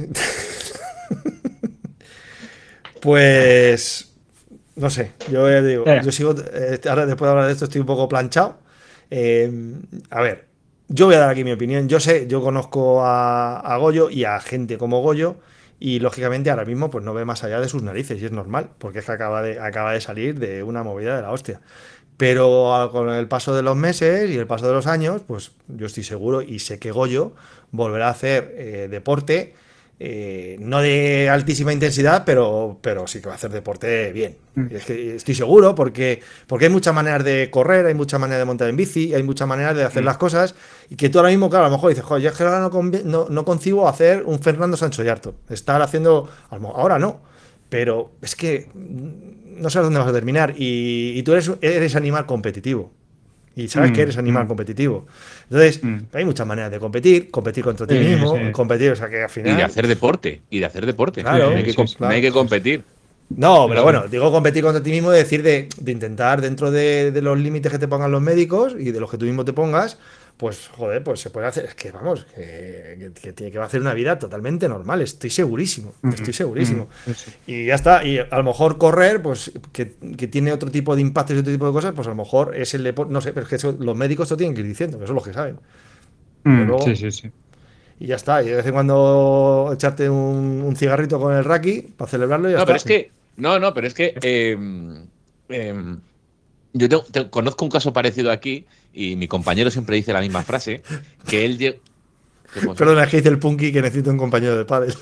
pues no sé, yo ya digo, Eh, yo sigo, eh, ahora después de hablar de esto estoy un poco planchado. Eh, a ver, yo voy a dar aquí mi opinión. Yo sé, yo conozco a, a Goyo y a gente como Goyo y lógicamente ahora mismo pues no ve más allá de sus narices y es normal, porque es que acaba de, acaba de salir de una movida de la hostia. Pero a- con el paso de los meses y el paso de los años, pues yo estoy seguro y sé que Goyo volverá a hacer eh, deporte eh, no de altísima intensidad, pero, pero sí que va a hacer deporte bien. Mm. Y es que estoy seguro, porque, porque hay muchas maneras de correr, hay muchas maneras de montar en bici, hay muchas maneras de hacer Mm. las cosas, y que tú ahora mismo, claro, a lo mejor dices, joder, yo es que ahora no, convi- no, no concibo hacer un Fernando Sancho Yarto. Estar haciendo, a lo mejor- ahora no, pero es que mm, no sabes dónde vas a terminar, y, y tú eres, eres animal competitivo. Y sabes que eres Mm, animal mm, competitivo. Entonces, mm. hay muchas maneras de competir, competir contra ti Sí, mismo, sí. competir, o sea que al Y de final. hacer deporte. Y de hacer deporte. Claro, no hay que, sí, com- sí, no hay claro. que competir. No, Sí, pero sí. bueno, digo competir contra ti mismo, decir de, de intentar dentro de, de los límites que te pongan los médicos y de los que tú mismo te pongas, pues joder, pues se puede hacer. Es que vamos, que, que, que tiene que hacer una vida totalmente normal, estoy segurísimo, Mm, estoy segurísimo. mm, sí, sí. Y ya está, y a lo mejor correr, pues que, que tiene otro tipo de impactos y otro tipo de cosas, pues a lo mejor es el deporte, no sé, pero es que eso, los médicos te lo tienen que ir diciendo, que son los que saben. Pero Mm, luego, sí, sí, sí. y ya está, y de vez en cuando echarte un, un cigarrito con el Raki para celebrarlo y ya No, está. pero es que. No, no, pero es que. eh, eh, yo tengo- te- conozco un caso parecido aquí y mi compañero siempre dice la misma frase. Que él. lle- ¿Qué pasa? Perdona, es que dice el Punky que necesito un compañero de pádel.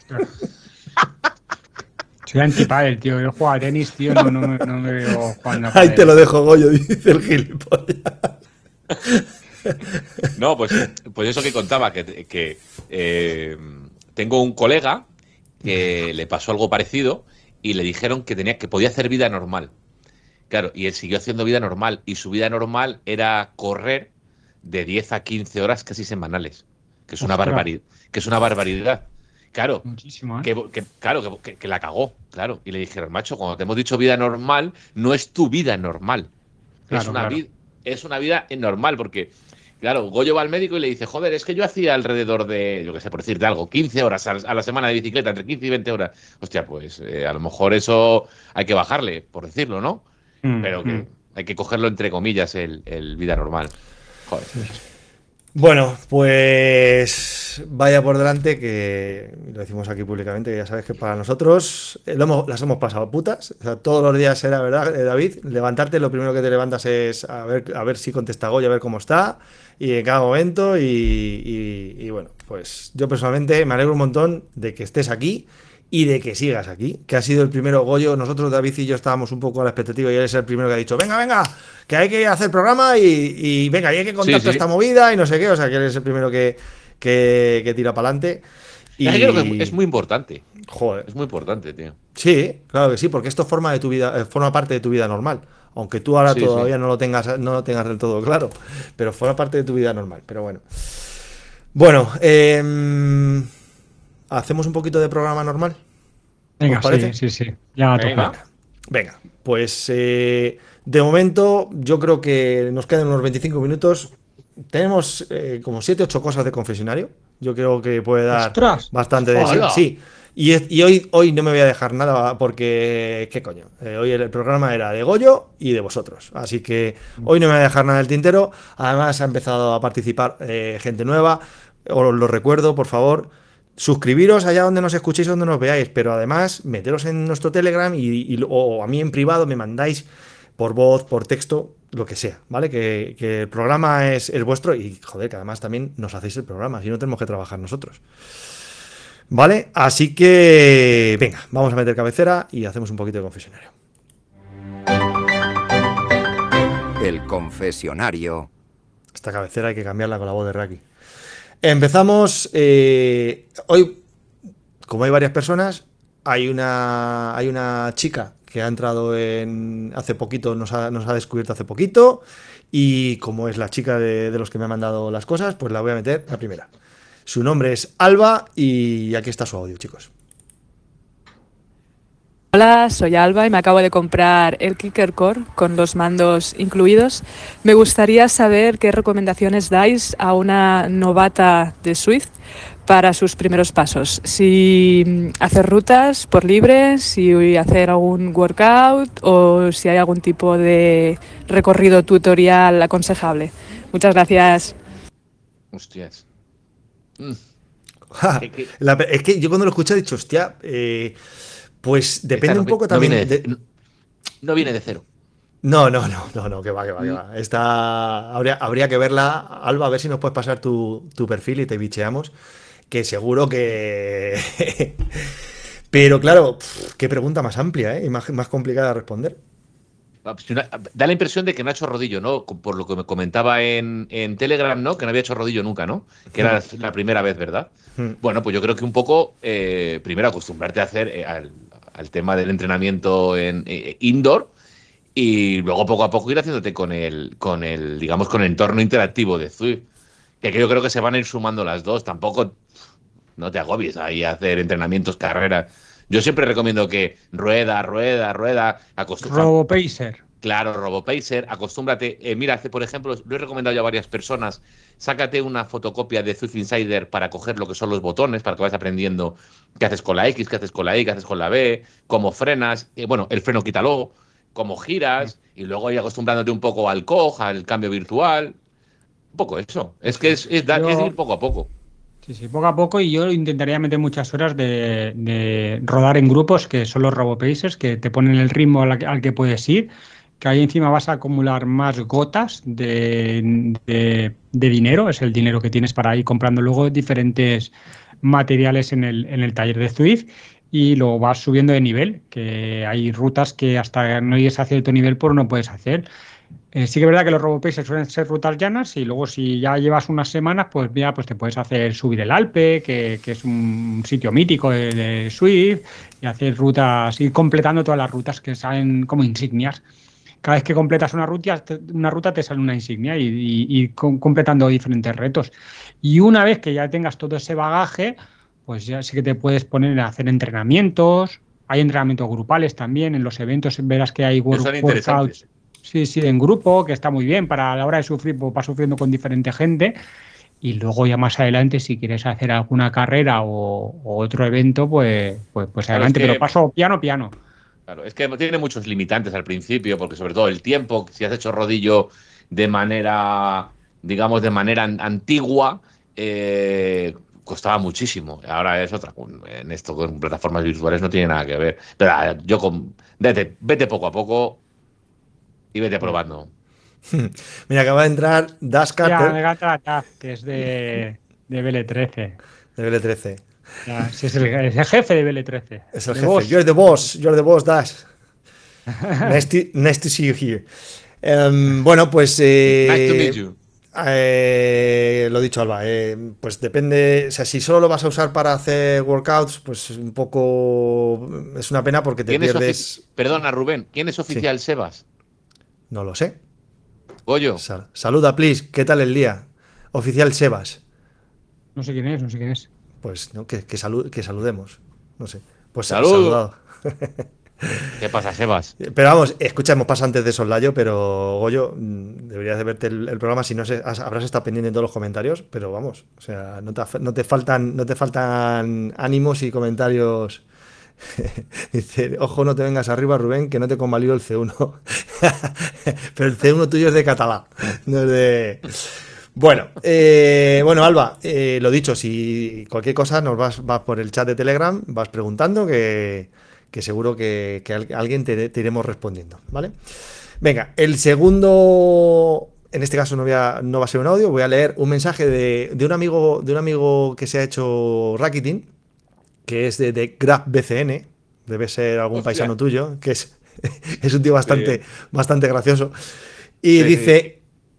Soy antipádel, tío. Yo juego a tenis, tío. No, no, me- no me veo jugando a Ahí te pádel. lo dejo, Goyo, dice el gilipollas. No, pues, pues eso que contaba, que, que eh, tengo un colega que le pasó algo parecido y le dijeron que tenía que podía hacer vida normal. Claro, y él siguió haciendo vida normal y su vida normal era correr de diez a quince horas casi semanales, que es una Ostras. barbaridad, que es una barbaridad. Claro, Muchísimo, ¿eh? que, que- claro, que, que- que la cagó, claro. Y le dijeron, macho, cuando te hemos dicho vida normal, no es tu vida normal. es, Claro, una claro. vida, es una vida normal, porque, claro, Goyo va al médico y le dice, joder, es que yo hacía alrededor de, yo qué sé, por decirte algo, quince horas a, a la semana de bicicleta, entre quince y veinte horas. Hostia, pues eh, a lo mejor eso hay que bajarle, por decirlo, ¿no? Mm, Pero que mm. hay que cogerlo entre comillas el, el vida normal. Joder. Bueno, pues vaya por delante que lo decimos aquí públicamente, que ya sabes que para nosotros eh, lo hemos- las hemos pasado putas. O sea, todos los días era verdad, eh, David, levantarte, lo primero que te levantas es a ver, a ver si contesta Goya, a ver cómo está, y en cada momento, y, y- y bueno, pues yo personalmente me alegro un montón de que estés aquí y de que sigas aquí, que ha sido el primero. Goyo, nosotros, David y yo estábamos un poco a la expectativa y él es el primero que ha dicho, venga, venga, que hay que hacer programa y, y venga, y hay que contar Sí, toda sí. esta movida y no sé qué, o sea, que él es el primero que, que, que tira para adelante. Y Es que creo que es muy importante. joder, Es muy importante, tío. sí, claro que sí, porque esto forma de tu vida, eh, forma parte de tu vida normal. Aunque tú ahora Sí, todavía sí. no lo tengas, no lo tengas del todo claro, pero forma parte de tu vida normal. Pero bueno. Bueno, em, hacemos un poquito de programa normal. Venga, ¿Os parece? sí, sí, sí. Ya Venga. toca. Venga, pues eh, de momento yo creo que nos quedan unos veinticinco minutos. Tenemos eh, como siete ocho cosas de confesionario. Yo creo que puede dar ¡Ostras! bastante de sí. ¡Hala! Sí. Y, es- y hoy, hoy no me voy a dejar nada porque, ¿qué coño? Eh, hoy el programa era de Goyo y de vosotros. Así que hoy no me voy a dejar nada del tintero. Además ha empezado a participar eh, gente nueva. Os lo recuerdo, por favor. Suscribiros allá donde nos escuchéis, donde nos veáis, pero además meteros en nuestro Telegram y, y- o a mí en privado me mandáis por voz, por texto, lo que sea, ¿vale? Que, que el programa es, es vuestro y, joder, que además también nos hacéis el programa, si no tenemos que trabajar nosotros. ¿Vale? Así que, venga, vamos a meter cabecera y hacemos un poquito de confesionario. El confesionario. Esta cabecera hay que cambiarla con la voz de Raki. Empezamos. eh, hoy, como hay varias personas, hay una, hay una chica que ha entrado en hace poquito, nos ha, nos ha descubierto hace poquito. Y como es la chica de, de los que me ha mandado las cosas, pues la voy a meter la primera. Su nombre es Alba y aquí está su audio, chicos. Hola, soy Alba y me acabo de comprar el Kicker Core con los mandos incluidos. Me gustaría saber qué recomendaciones dais a una novata de Swift para sus primeros pasos. Si hacer rutas por libre, si hacer algún workout o si hay algún tipo de recorrido tutorial aconsejable. Muchas gracias. Hostias. Mm. Ja, Que- que- la- es que yo cuando lo escuché he dicho, hostia, eh, pues depende Esta no un vi- poco no también. viene de, de- no, no viene de cero. No, no, no, no, no, que va, que va, que va. Está, habría, habría que verla, Alba, a ver si nos puedes pasar tu, tu perfil y te bicheamos. que seguro que... Pero claro, pff, qué pregunta más amplia, ¿eh? Y más, más complicada de responder. Da la impresión de que no ha hecho rodillo, ¿no? Por lo que me comentaba en, en Telegram, ¿no? Que no había hecho rodillo nunca, ¿no? Que era la primera vez, ¿verdad? Bueno, pues yo creo que un poco, eh, primero acostumbrarte a hacer eh, al, al tema del entrenamiento en eh, indoor y luego poco a poco ir haciéndote con el, con el, digamos, con el entorno interactivo de Zwift. Que yo creo que se van a ir sumando las dos. Tampoco no te agobies ahí a hacer entrenamientos, carreras. Yo siempre recomiendo que rueda, rueda, rueda, acostúmbrate. RoboPacer. Claro, RoboPacer, acostúmbrate. Eh, mira, hace, por ejemplo, lo he recomendado ya a varias personas. Sácate una fotocopia de Zwift Insider para coger lo que son los botones, para que vayas aprendiendo qué haces con la X, qué haces con la Y, qué haces con la B, cómo frenas. Eh, bueno, el freno quítalo, cómo giras, y luego ir acostumbrándote un poco al C O G, al cambio virtual. Un poco eso. Es que es, es, dar, Yo... es ir poco a poco. Sí, sí, poco a poco, y yo intentaría meter muchas horas de, de rodar en grupos, que son los RoboPacers, que te ponen el ritmo al que, al que puedes ir, que ahí encima vas a acumular más gotas de, de, de dinero, es el dinero que tienes para ir comprando luego diferentes materiales en el, en el taller de Zwift, y lo vas subiendo de nivel, que hay rutas que hasta no llegues a cierto nivel pues no puedes hacer. Eh, sí que es verdad que los RoboPacers suelen ser rutas llanas, y luego si ya llevas unas semanas, pues ya pues te puedes hacer subir el Alpe, que, que es un sitio mítico de, de Zwift, y hacer rutas, ir completando todas las rutas que salen como insignias. Cada vez que completas una ruta, una ruta te sale una insignia, y, y, y completando diferentes retos. Y una vez que ya tengas todo ese bagaje, pues ya sí que te puedes poner a hacer entrenamientos. Hay entrenamientos grupales también, en los eventos verás que hay work, workouts. Sí, sí, en grupo, que está muy bien para a la hora de sufrir, pues vas sufriendo con diferente gente, y luego ya más adelante si quieres hacer alguna carrera o, o otro evento, pues, pues, pues Claro, adelante, es que, pero paso piano, piano. Claro, es que tiene muchos limitantes al principio, porque sobre todo el tiempo, si has hecho rodillo de manera, digamos, de manera antigua, eh, costaba muchísimo. Ahora es otra. En esto con plataformas virtuales no tiene nada que ver. Pero yo con, vete, vete poco a poco y vete probando. Mira, acaba de entrar Das Carter. Ya, que es de, de B L trece. De B L trece. Ya, sí, es, el, es el jefe de B L trece. Es el jefe. Boss. You're the boss. You're the boss, Das. nice, to, nice to see you here. Um, bueno, pues. Eh, nice to meet you. Eh, lo dicho, Alba, eh, pues depende, o sea, si solo lo vas a usar para hacer workouts, pues un poco es una pena porque te pierdes. Perdona, Rubén, ¿quién es oficial sí. Sebas? No lo sé. Goyo. Sal saluda, please. ¿Qué tal el día? Oficial Sebas. No sé quién es, no sé quién es. Pues no, que, que, salu que saludemos. No sé. Pues Salud. saludado. ¿Qué pasa, Sebas? Pero vamos, escucha, hemos pasado antes de Sollayo, pero Goyo, deberías de verte el, el programa, si no sé, habrás estado pendiente de todos los comentarios, pero vamos, o sea, no te, no te faltan, no te faltan ánimos y comentarios. Dice, ojo, no te vengas arriba, Rubén, que no te convalido el C uno. Pero el C uno tuyo es de catalán, no es de... Bueno, eh, bueno, Alba, eh, lo dicho, si cualquier cosa nos vas, vas por el chat de Telegram, vas preguntando que... que seguro que, que alguien te, te iremos respondiendo, ¿vale? Venga, el segundo, en este caso no, voy a, no va a ser un audio, voy a leer un mensaje de, de un amigo de un amigo que se ha hecho racketing, que es de, de GrabBCN, debe ser algún Hostia. paisano tuyo, que es, es un tío bastante, sí. bastante gracioso, y sí, dice...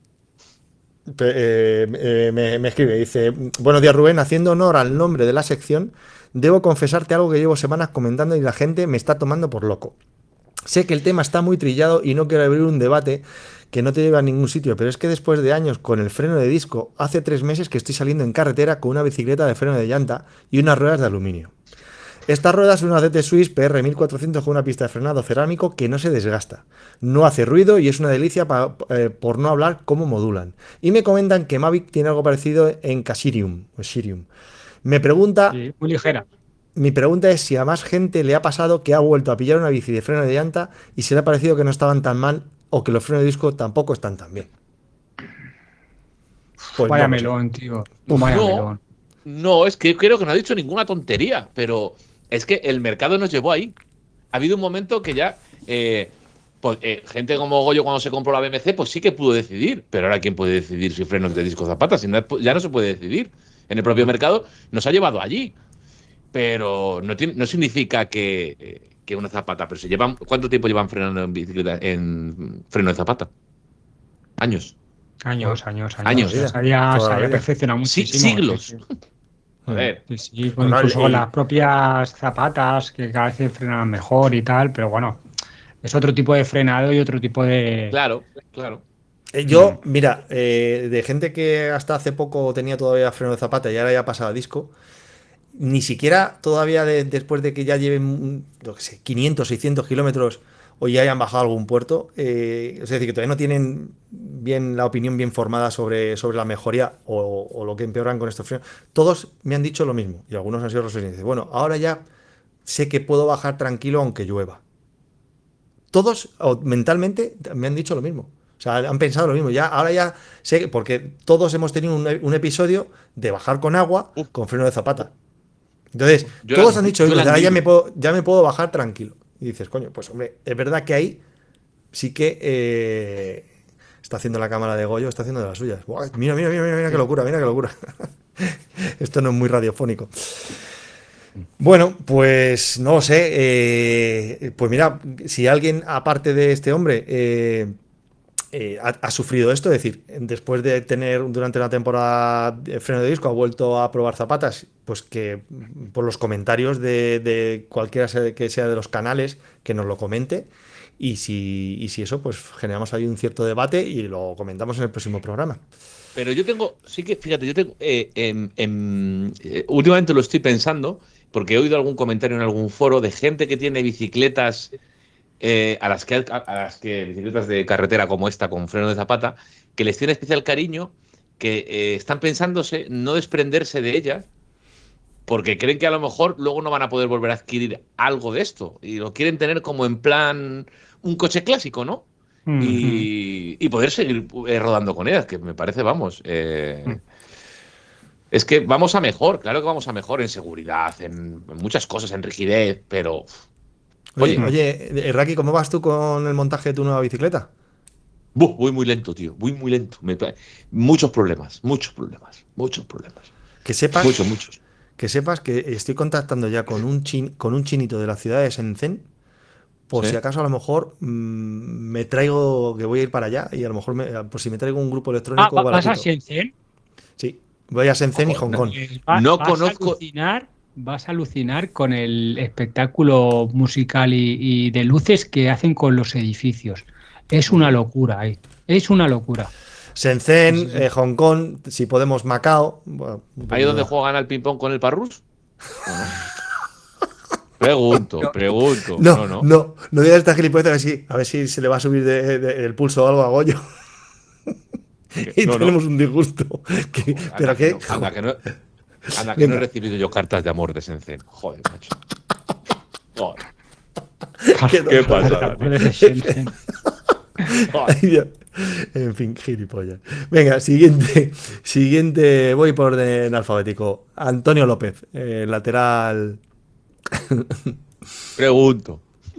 Sí. Eh, eh, me, me escribe, dice, buenos días Rubén, haciendo honor al nombre de la sección, debo confesarte algo que llevo semanas comentando y la gente me está tomando por loco. Sé que el tema está muy trillado y no quiero abrir un debate que no te lleva a ningún sitio, pero es que después de años con el freno de disco, hace tres meses que estoy saliendo en carretera con una bicicleta de freno de llanta y unas ruedas de aluminio. Estas ruedas son una D T Swiss P R mil cuatrocientos con una pista de frenado cerámico que no se desgasta, no hace ruido y es una delicia pa, eh, por no hablar cómo modulan. Y me comentan que Mavic tiene algo parecido en Casirium, o Sirium. Me pregunta... Sí, muy ligera. Mi pregunta es si a más gente le ha pasado que ha vuelto a pillar una bici de freno de llanta y se le ha parecido que no estaban tan mal o que los frenos de disco tampoco están tan bien. Pues vaya no, melón, tío. Vaya no, melón. No, es que creo que no ha dicho ninguna tontería, pero es que el mercado nos llevó ahí. Ha habido un momento que ya... Eh, pues, eh, gente como Goyo cuando se compró la B M C, pues sí que pudo decidir, pero ahora ¿quién puede decidir si frenos de disco o zapatas? Si no, ya no se puede decidir. en el propio mercado, nos ha llevado allí. Pero no, tiene, no significa que, que una Zapata, pero se llevan, ¿cuánto tiempo llevan frenando en bicicleta, en freno de Zapata? Años. Años, años, años. Años. Se había, se había perfeccionado muchísimo. Sí, siglos. Sí, sí. A ver. Sí, sí, con, incluso con las propias zapatas que cada vez frenan mejor y tal, pero bueno, es otro tipo de frenado y otro tipo de... Claro, claro. Eh, yo, mira, eh, de gente que hasta hace poco tenía todavía freno de Zapata y ahora ya ha pasado a disco, ni siquiera todavía de, después de que ya lleven, lo que sé, quinientos, seiscientos kilómetros o ya hayan bajado algún puerto, eh, es decir, que todavía no tienen bien la opinión bien formada sobre, sobre la mejoría o, o lo que empeoran con estos frenos, todos me han dicho lo mismo y algunos han sido los oyentes. Bueno, ahora ya sé que puedo bajar tranquilo aunque llueva. Todos o, mentalmente me han dicho lo mismo. O sea, han pensado lo mismo. Ya, ahora ya sé, porque todos hemos tenido un, un episodio de bajar con agua Uf. con freno de Zapata. Entonces, Yo todos la, han dicho, la ahora ya me, puedo, ya me puedo bajar tranquilo. Y dices, coño, pues hombre, es verdad que ahí sí que eh, está haciendo la cámara de Goyo, está haciendo de las suyas. Buah, mira, mira, mira, mira, mira qué locura, mira qué locura. Esto no es muy radiofónico. Bueno, pues no lo sé. Eh, pues mira, si alguien, aparte de este hombre, eh, eh, ha, ha sufrido esto, es decir, después de tener durante una temporada freno de disco, ha vuelto a probar zapatas, pues que por los comentarios de, de cualquiera sea, que sea de los canales, que nos lo comente. Y si, y si eso, pues generamos ahí un cierto debate y lo comentamos en el próximo programa. Pero yo tengo, sí que, fíjate, yo tengo, eh, en, en, eh, últimamente lo estoy pensando, porque he oído algún comentario en algún foro de gente que tiene bicicletas, eh, a las que, a, a las que bicicletas de carretera como esta, con freno de Zapata, que les tiene especial cariño, que eh, están pensándose no desprenderse de ellas, porque creen que a lo mejor luego no van a poder volver a adquirir algo de esto, y lo quieren tener como en plan un coche clásico, ¿no? Mm-hmm. Y, y poder seguir eh, rodando con ellas, que me parece, vamos, eh, Mm. es que vamos a mejor, claro que vamos a mejor en seguridad, en, en muchas cosas, en rigidez, pero... Oye, Oye, oye, Raki, ¿cómo vas tú con el montaje de tu nueva bicicleta? buh, voy muy lento, tío, voy muy lento. Me, muchos problemas, muchos problemas, muchos problemas. Que sepas, Muchos, muchos. que sepas que estoy contactando ya con un, chin, con un chinito de la ciudad de Shenzhen, por ¿Sí? si acaso a lo mejor mmm, me traigo, que voy a ir para allá, y a lo mejor, me, por si me traigo un grupo electrónico Ah, ¿vas baratito. a Shenzhen? Sí, voy a Shenzhen y Ojo, Hong no. Kong. Pues va- No vas conozco- A alucinar, vas a alucinar con el espectáculo musical y, y de luces que hacen con los edificios. Es una locura ahí. Es una locura. Shenzhen, Sí, sí, sí. eh, Hong Kong, si podemos Macao. Bueno, ¿Ahí donde juegan al ping-pong con el Parrus? ¿O no? Pregunto, pregunto. No, No, no, no. no, no digas esta gilipollas, a ver si, a ver si se le va a subir de, de, el pulso o algo a Goyo. Y No, no. tenemos un disgusto. Que, Anda pero que que, no, anda que no, anda que Venga. no he recibido yo cartas de amor de Shenzhen. Joder, macho. Joder, que- qué pasada, tío. De Shenzhen. Joder. Ay, Dios. En fin, gilipollas. Venga, siguiente. Siguiente, voy por orden alfabético. Antonio López, eh, lateral. Pregunto.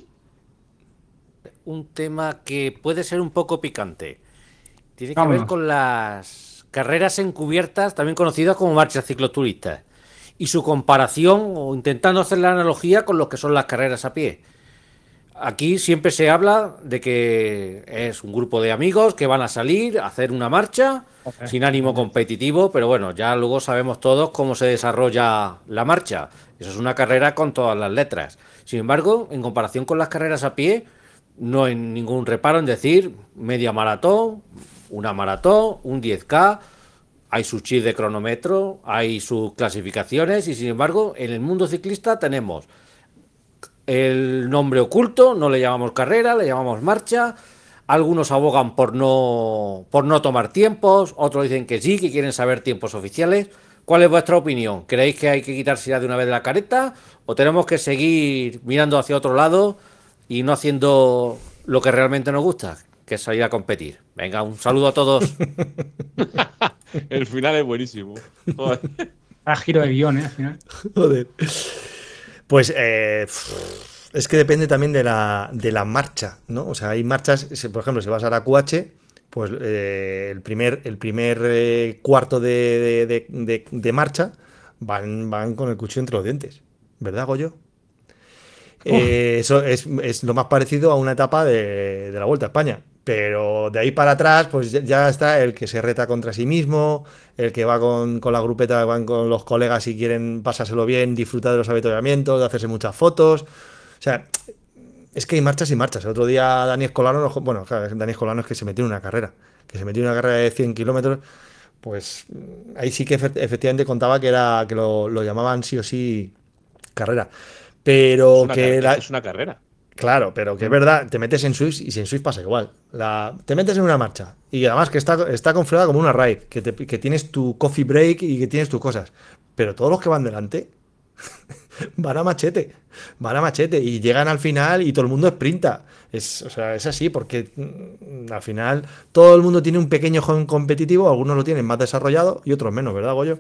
Un tema que puede ser un poco picante. Tiene que Vámonos. ver con las carreras encubiertas, también conocidas como marchas cicloturistas, y su comparación o intentando hacer la analogía con lo que son las carreras a pie. Aquí siempre se habla de que es un grupo de amigos que van a salir a hacer una marcha Ok. sin ánimo competitivo, pero bueno, ya luego sabemos todos cómo se desarrolla la marcha. Eso es una carrera con todas las letras. Sin embargo, en comparación con las carreras a pie, no hay ningún reparo en decir media maratón, una maratón, un diez K, hay sus chips de cronómetro, hay sus clasificaciones y sin embargo en el mundo ciclista tenemos el nombre oculto, no le llamamos carrera, le llamamos marcha. Algunos abogan por no, por no tomar tiempos, otros dicen que sí, que quieren saber tiempos oficiales. ¿Cuál es vuestra opinión? ¿Creéis que hay que quitarse ya de una vez de la careta o tenemos que seguir mirando hacia otro lado y no haciendo lo que realmente nos gusta, que es salir a competir? Venga, un saludo a todos. El final es buenísimo. Joder. A giro de guión, ¿eh? Al final. Joder. Pues eh, es que depende también de la, de la marcha, ¿no? O sea, hay marchas, si, por ejemplo, si vas a la Q H, pues eh, el primer, el primer eh, cuarto de, de, de, de, de marcha van, van con el cuchillo entre los dientes. ¿Verdad, Goyo? Eh, eso es, es lo más parecido a una etapa de, de la Vuelta a España. Pero de ahí para atrás, pues ya, ya está el que se reta contra sí mismo, el que va con, con la grupeta, van con los colegas y quieren pasárselo bien, disfrutar de los avituallamientos, de hacerse muchas fotos. O sea, es que hay marchas y marchas. El otro día Dani Escolano, bueno, claro, Dani Escolano es que se metió en una carrera, que se metió en una carrera de cien kilómetros, pues ahí sí que efectivamente contaba que era que lo, lo llamaban sí o sí carrera. Pero es una que carrera, la, es una carrera. Claro, pero que es verdad, te metes en Swift y si en Swift pasa igual. La, te metes en una marcha y además que está, está configurada como una raid, que, te, que tienes tu coffee break y que tienes tus cosas. Pero todos los que van delante van a machete, van a machete y llegan al final y todo el mundo sprinta. Es, o sea, es así porque mm, al final todo el mundo tiene un pequeño juego competitivo, algunos lo tienen más desarrollado y otros menos, ¿verdad, Goyo?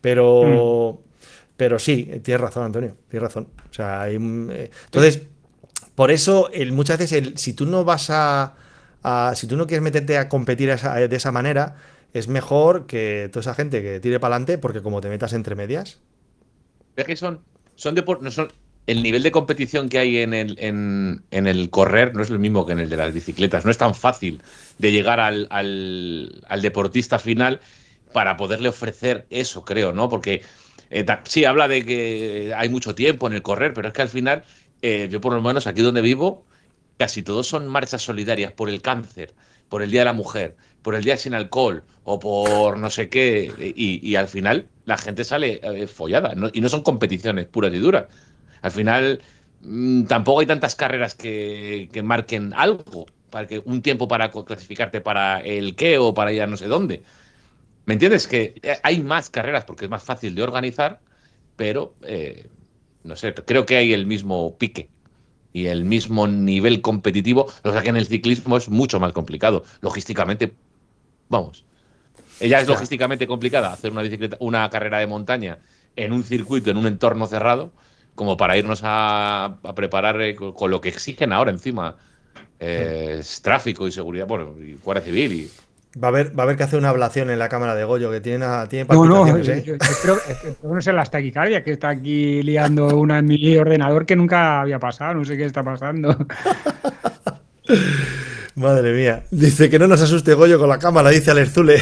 Pero, mm. pero sí, tienes razón, Antonio, tienes razón. O sea, hay, eh, entonces... Por eso, el, muchas veces, el, si tú no vas a, a. Si tú no quieres meterte a competir a esa, de esa manera, es mejor que toda esa gente que tire para adelante, porque como te metas entre medias. Es que son. son, depor- no son el nivel de competición que hay en el, en, en el correr no es el mismo que en el de las bicicletas. No es tan fácil de llegar al, al, al deportista final para poderle ofrecer eso, creo, ¿no? Porque eh, ta- sí, habla de que hay mucho tiempo en el correr, pero es que al final. Eh, yo por lo menos aquí donde vivo, casi todos son marchas solidarias por el cáncer, por el Día de la Mujer, por el Día sin Alcohol o por no sé qué. Y, y al final la gente sale eh, follada, ¿no? Y no son competiciones puras y duras. Al final mmm, tampoco hay tantas carreras que, que marquen algo, para que un tiempo para clasificarte para el qué o para ir a no sé dónde. ¿Me entiendes? Que hay más carreras porque es más fácil de organizar, pero... Eh, no sé, creo que hay el mismo pique y el mismo nivel competitivo, o sea que en el ciclismo es mucho más complicado. Logísticamente, vamos, ella es Hostia. logísticamente complicada hacer una bicicleta, una carrera de montaña en un circuito, en un entorno cerrado, como para irnos a, a preparar eh, con, con lo que exigen ahora encima. Eh, es tráfico y seguridad, bueno, y Guardia Civil y... Va a haber, va a haber que hacer una ablación en la cámara de Goyo, que tiene, tiene No, no, palpitaciones, yo, ¿eh? yo espero, espero que no sea la taquicardia que está aquí liando una en mi ordenador que nunca había pasado, no sé qué está pasando. Madre mía. Dice que no nos asuste Goyo con la cámara, dice Alerzule.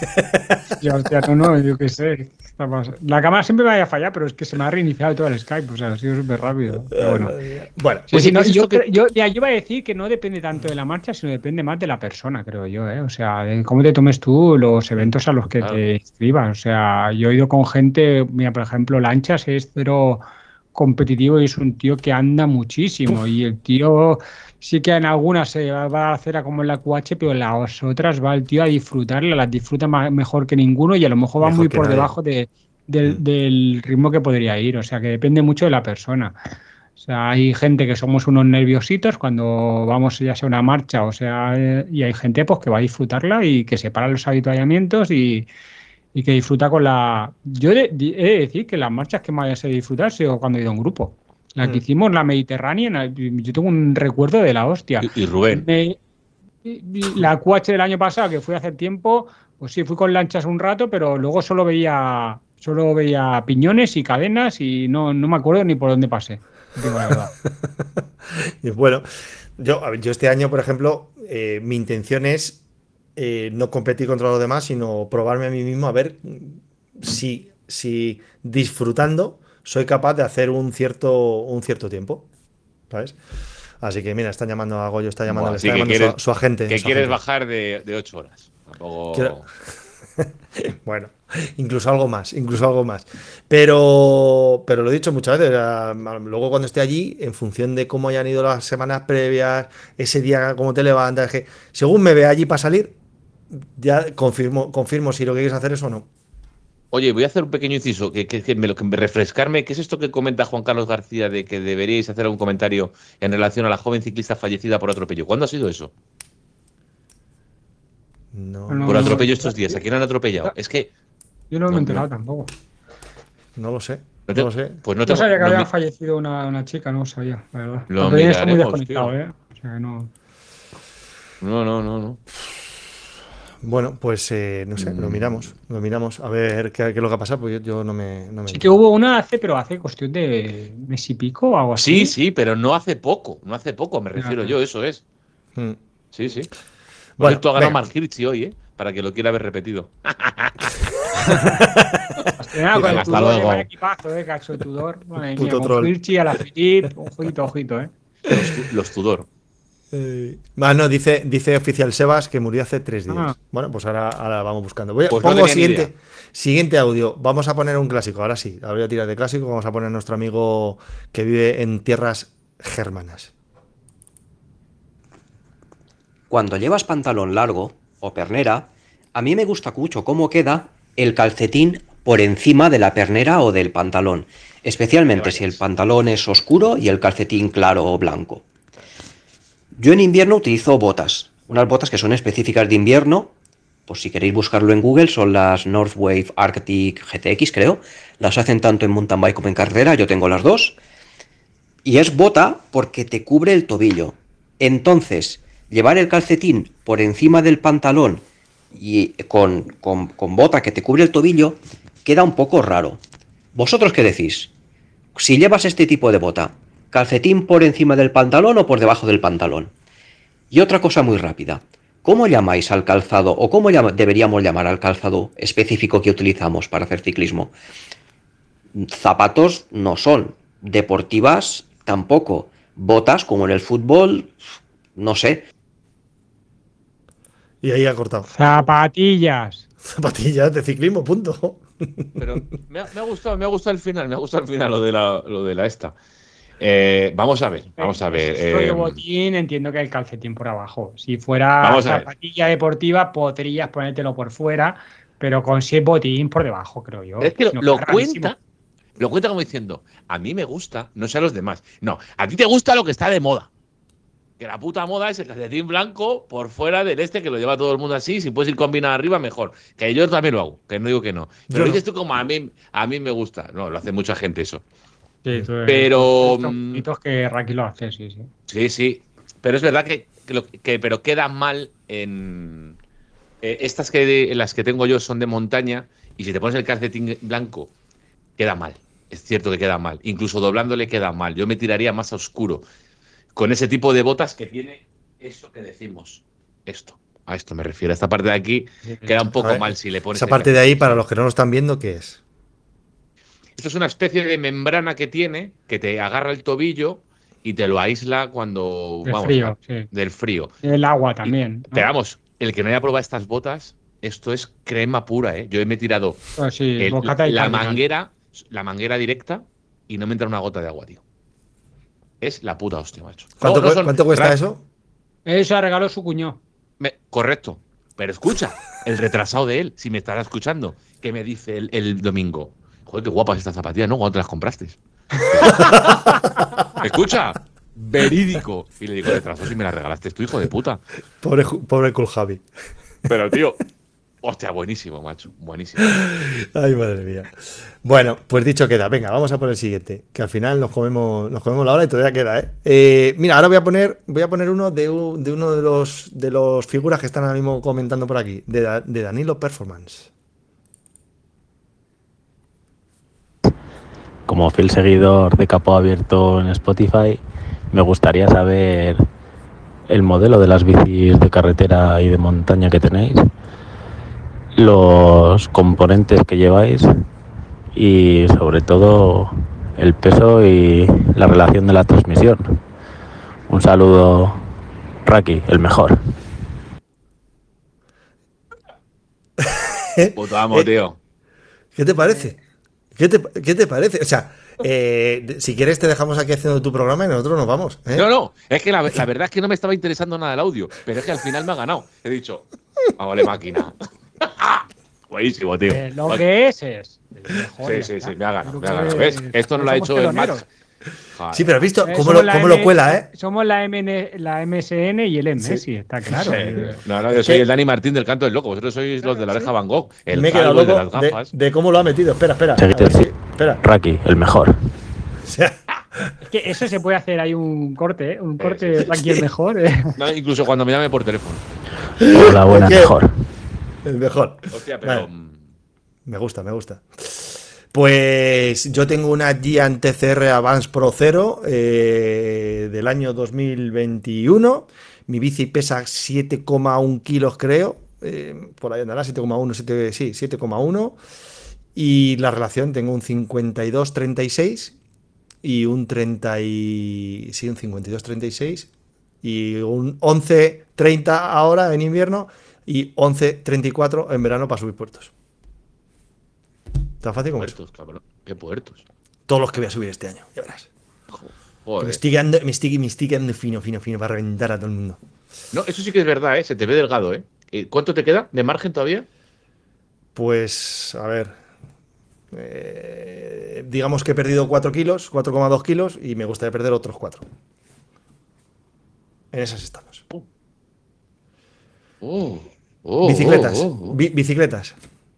Ya, hostia, no, no, yo qué sé. ¿Qué está pasando? La cámara siempre me vaya a fallar, pero es que se me ha reiniciado todo el Skype, o sea, ha sido súper rápido. Pero bueno. Bueno, Sí, Oye, sí, no, ¿qué es yo, esto que- yo, ya, yo iba a decir que no depende tanto de la marcha, sino depende más de la persona, creo yo, ¿eh? O sea, de cómo te tomes tú los eventos a los que Claro. te inscribas. O sea, yo he ido con gente, mira, por ejemplo, Lanchas es cero competitivo y es un tío que anda muchísimo. Y el tío sí que en algunas se va a hacer como en la Q H, pero en las otras va el tío a disfrutarla, las disfruta ma- mejor que ninguno y a lo mejor va Mejor muy que por nadie. debajo de, del, Mm. del ritmo que podría ir. O sea, que depende mucho de la persona. O sea, hay gente que somos unos nerviositos cuando vamos ya sea a una marcha, o sea, eh, y hay gente pues que va a disfrutarla y que se para los avituallamientos y, y que disfruta con la... Yo he de, di- he de decir que las marchas que más he disfrutado ha sido cuando he ido en grupo. La que Mm. hicimos, la Mediterránea, yo tengo un recuerdo de la hostia. Y, y Rubén. Me- y- la Q H del año pasado, que fui hace tiempo, pues sí, fui con lanchas un rato, pero luego solo veía, solo veía piñones y cadenas y no, no me acuerdo ni por dónde pasé. Digo la verdad. Y bueno, yo, a ver, yo este año, por ejemplo, eh, mi intención es eh, no competir contra los demás, sino probarme a mí mismo a ver si, si disfrutando soy capaz de hacer un cierto, un cierto tiempo, ¿sabes? Así que mira, están llamando a Goyo, está llamando, Bueno, le así está que llamando quieres, su, su agente. que su quieres agente. bajar de, de ocho horas. Tampoco... Quiero- Bueno, incluso algo más, incluso algo más. Pero, pero lo he dicho muchas veces, a- a- luego cuando esté allí, en función de cómo hayan ido las semanas previas, ese día cómo te levantas, que según me vea allí para salir, ya confirmo, confirmo si lo que quieres hacer es o no. Oye, voy a hacer un pequeño inciso, que, que, que me lo que me refrescarme. ¿Qué es esto que comenta Juan Carlos García de que deberíais hacer algún comentario en relación a la joven ciclista fallecida por atropello? ¿Cuándo ha sido eso? No, No, Por no, atropello yo- estos días. ¿A quién han atropellado? Es que Yo no me he no, enterado no, tampoco. no lo sé, no no te- lo sé. pues no No tengo. sabía que No, había mi- fallecido una, una chica, no sabía, la verdad. lo Porque bien está muy miraremos, desconectado, tío. ¿eh? O sea, que no. No, no, no, no. Bueno, pues eh, no sé, lo miramos, lo miramos a ver qué, qué es lo que ha pasado, pues yo, yo no me... No me Sí que hubo una hace, pero hace cuestión de mes y pico o algo así. Sí, sí, pero no hace poco, no hace poco, me refiero Ah. yo, eso es. Mm. Sí, sí. Por Bueno, cierto, ha ganado venga. Mark Hirschi hoy, ¿eh? Para que lo quiera haber repetido. Nada, con el Hasta Tudor, luego. lleva equipazo, eh, Cacho Tudor. Madre Puto mía, con troll. Hirschi a la Filip, ojito, ojito, eh. Los, los Tudor. Eh, ah, no, dice, dice Oficial Sebas que murió hace tres días. Ah. Bueno, pues ahora, ahora vamos buscando. Voy a, Pues no pongo tenía ni siguiente, idea. siguiente audio. Vamos a poner un clásico, ahora sí. Ahora voy a tirar de clásico. Vamos a poner a nuestro amigo que vive en tierras germanas. Cuando llevas pantalón largo o pernera, a mí me gusta mucho cómo queda el calcetín por encima de la pernera o del pantalón, especialmente si el pantalón es oscuro y el calcetín claro o blanco. Yo en invierno utilizo botas, unas botas que son específicas de invierno, pues si queréis buscarlo en Google son las Northwave Arctic G T X, creo, las hacen tanto en mountain bike como en carretera, yo tengo las dos, y es bota porque te cubre el tobillo. Entonces, llevar el calcetín por encima del pantalón y con, con, con bota que te cubre el tobillo queda un poco raro. ¿Vosotros qué decís? Si llevas este tipo de bota, ¿calcetín por encima del pantalón o por debajo del pantalón? Y otra cosa muy rápida, ¿cómo llamáis al calzado o cómo llama, deberíamos llamar al calzado específico que utilizamos para hacer ciclismo? Zapatos no son, deportivas tampoco, botas como en el fútbol, no sé. Y ahí ha cortado. Zapatillas. Zapatillas de ciclismo, punto. Pero me ha, me ha gustado, me ha gustado el final, me ha gustado el final lo de la, lo de la esta. Eh, vamos a ver, vamos a ver. Si soy eh, botín, entiendo que hay calcetín por abajo. Si fuera Vamos a ver. zapatilla deportiva, podrías ponértelo por fuera, pero con si es botín por debajo, creo yo. es que lo, Si no, lo queda rarísimo. cuenta, lo cuenta como diciendo, a mí me gusta, no sé a los demás. No, a ti te gusta lo que está de moda. Que la puta moda es el calcetín blanco por fuera del este, que lo lleva todo el mundo así. Si puedes ir combinado arriba, mejor. Que yo también lo hago, que no digo que no. Pero Yo dices no. tú como a mí, a mí me gusta. No, lo hace mucha gente eso. Sí, tú- Pero, estos mm, mitos que Raki lo hace, sí, sí. Sí, sí. Pero es verdad que, que, lo- que- pero queda mal en. eh, estas que de- las que tengo yo son de montaña. Y si te pones el calcetín blanco, queda mal. Es cierto que queda mal. Incluso doblándole queda mal. Yo me tiraría más a oscuro. Con ese tipo de botas que tiene eso que decimos. Esto. A esto me refiero. A esta parte de aquí queda un A poco ver, mal si le pones. Esa el parte de ahí, calcetín. para los que no lo están viendo, ¿qué es? Esto es una especie de membrana que tiene que te agarra el tobillo y te lo aísla cuando. Del vamos, frío, sí. del frío. El agua también. ¿no? Pero vamos, el que no haya probado estas botas, esto es crema pura, ¿eh? Yo me he tirado Pues sí, el- bocata y la cardinal. manguera, la manguera directa y no me entra una gota de agua, tío. Es la puta hostia, macho. ¿Cuánto, Luego no cu- son- cuánto cuesta ra- eso? Eso regaló su cuñado. me- correcto. Pero escucha, el retrasado de él, si me estará escuchando, que me dice el, el domingo, joder, qué guapas estas zapatillas, ¿no? ¿Cuándo te las compraste? Escucha, verídico. Y le digo, retrasado, si me las regalaste, es tu hijo de puta. Pobre, Ju- pobre Cool Javi. Pero, tío, hostia, buenísimo, macho, buenísimo. Ay, madre mía. Bueno, pues dicho queda. Venga, vamos a por el siguiente. Que al final nos comemos, nos comemos la hora y todavía queda, ¿eh? Eh, mira, ahora voy a poner, voy a poner uno de, u- de uno de los de los figuras que están ahora mismo comentando por aquí, de, Da- de Danilo Performance. Como fiel seguidor de Capó Abierto en Spotify, me gustaría saber el modelo de las bicis de carretera y de montaña que tenéis, los componentes que lleváis y sobre todo el peso y la relación de la transmisión. Un saludo, Raki, el mejor. Puto amo, Eh, tío. ¿Qué te parece? ¿Qué te, qué te parece? O sea, eh, de- si quieres te dejamos aquí haciendo tu programa y nosotros nos vamos. ¿eh? No, no, es que la, la verdad es que no me estaba interesando nada el audio, pero es que al final me ha ganado. He dicho, vale, máquina. Buenísimo, tío. Eh, lo que es es. el mejor, Sí, ya sí, está. sí, me ha ganado. Creo Me ha que ganado. ¿Ves? Esto no lo ha somos hecho el teloneros. Max. Joder. Sí, pero has visto Eh, cómo, somos lo, la cómo lo M- cuela, ¿eh? Somos la, M N, la M S N y el M, Sí. ¿eh? Sí, está claro. Sí. Eh, No, no, yo soy el Dani Martín del Canto del Loco. Vosotros sois los de la oreja Van Gogh. El Me he quedado calvo, el de loco las de, gafas. de cómo lo ha metido. Espera, espera. A Seguite, ver si- sí. espera. Raki, el mejor. O sea, Es que eso se puede hacer ahí un corte, ¿eh? Un corte sí, de aquí el mejor. ¿eh? No, incluso cuando me llame por teléfono. Hola, buena, ¿Qué? mejor. El mejor. Hostia, pero. Vale. Me gusta, me gusta. Pues yo tengo una Giant T C R Advance Pro Zero eh, del año dos mil veintiuno. Mi bici pesa siete coma uno kilos, creo. Eh, por ahí andará, siete coma uno, siete, sí, siete coma uno. Y la relación tengo un cincuenta y dos treinta y seis y un treinta y... sí, un cincuenta y dos treinta y seis y un once treinta ahora en invierno y once treinta y cuatro en verano para subir puertos. Tan fácil como Puertos, eso. cabrón. ¿Qué puertos? Todos los que voy a subir este año, ya verás. Joder. Me estoy quedando, me estoy, me estoy quedando fino, fino, fino para reventar a todo el mundo. No, eso sí que es verdad, ¿eh? Se te ve delgado, ¿eh? ¿Cuánto te queda de margen todavía? Pues, a ver. Eh, digamos que he perdido cuatro kilos, cuatro coma dos kilos, y me gustaría perder otros cuatro. En esas estamos. Oh, oh, Bicicletas. oh, oh, oh. Bi- bicicletas.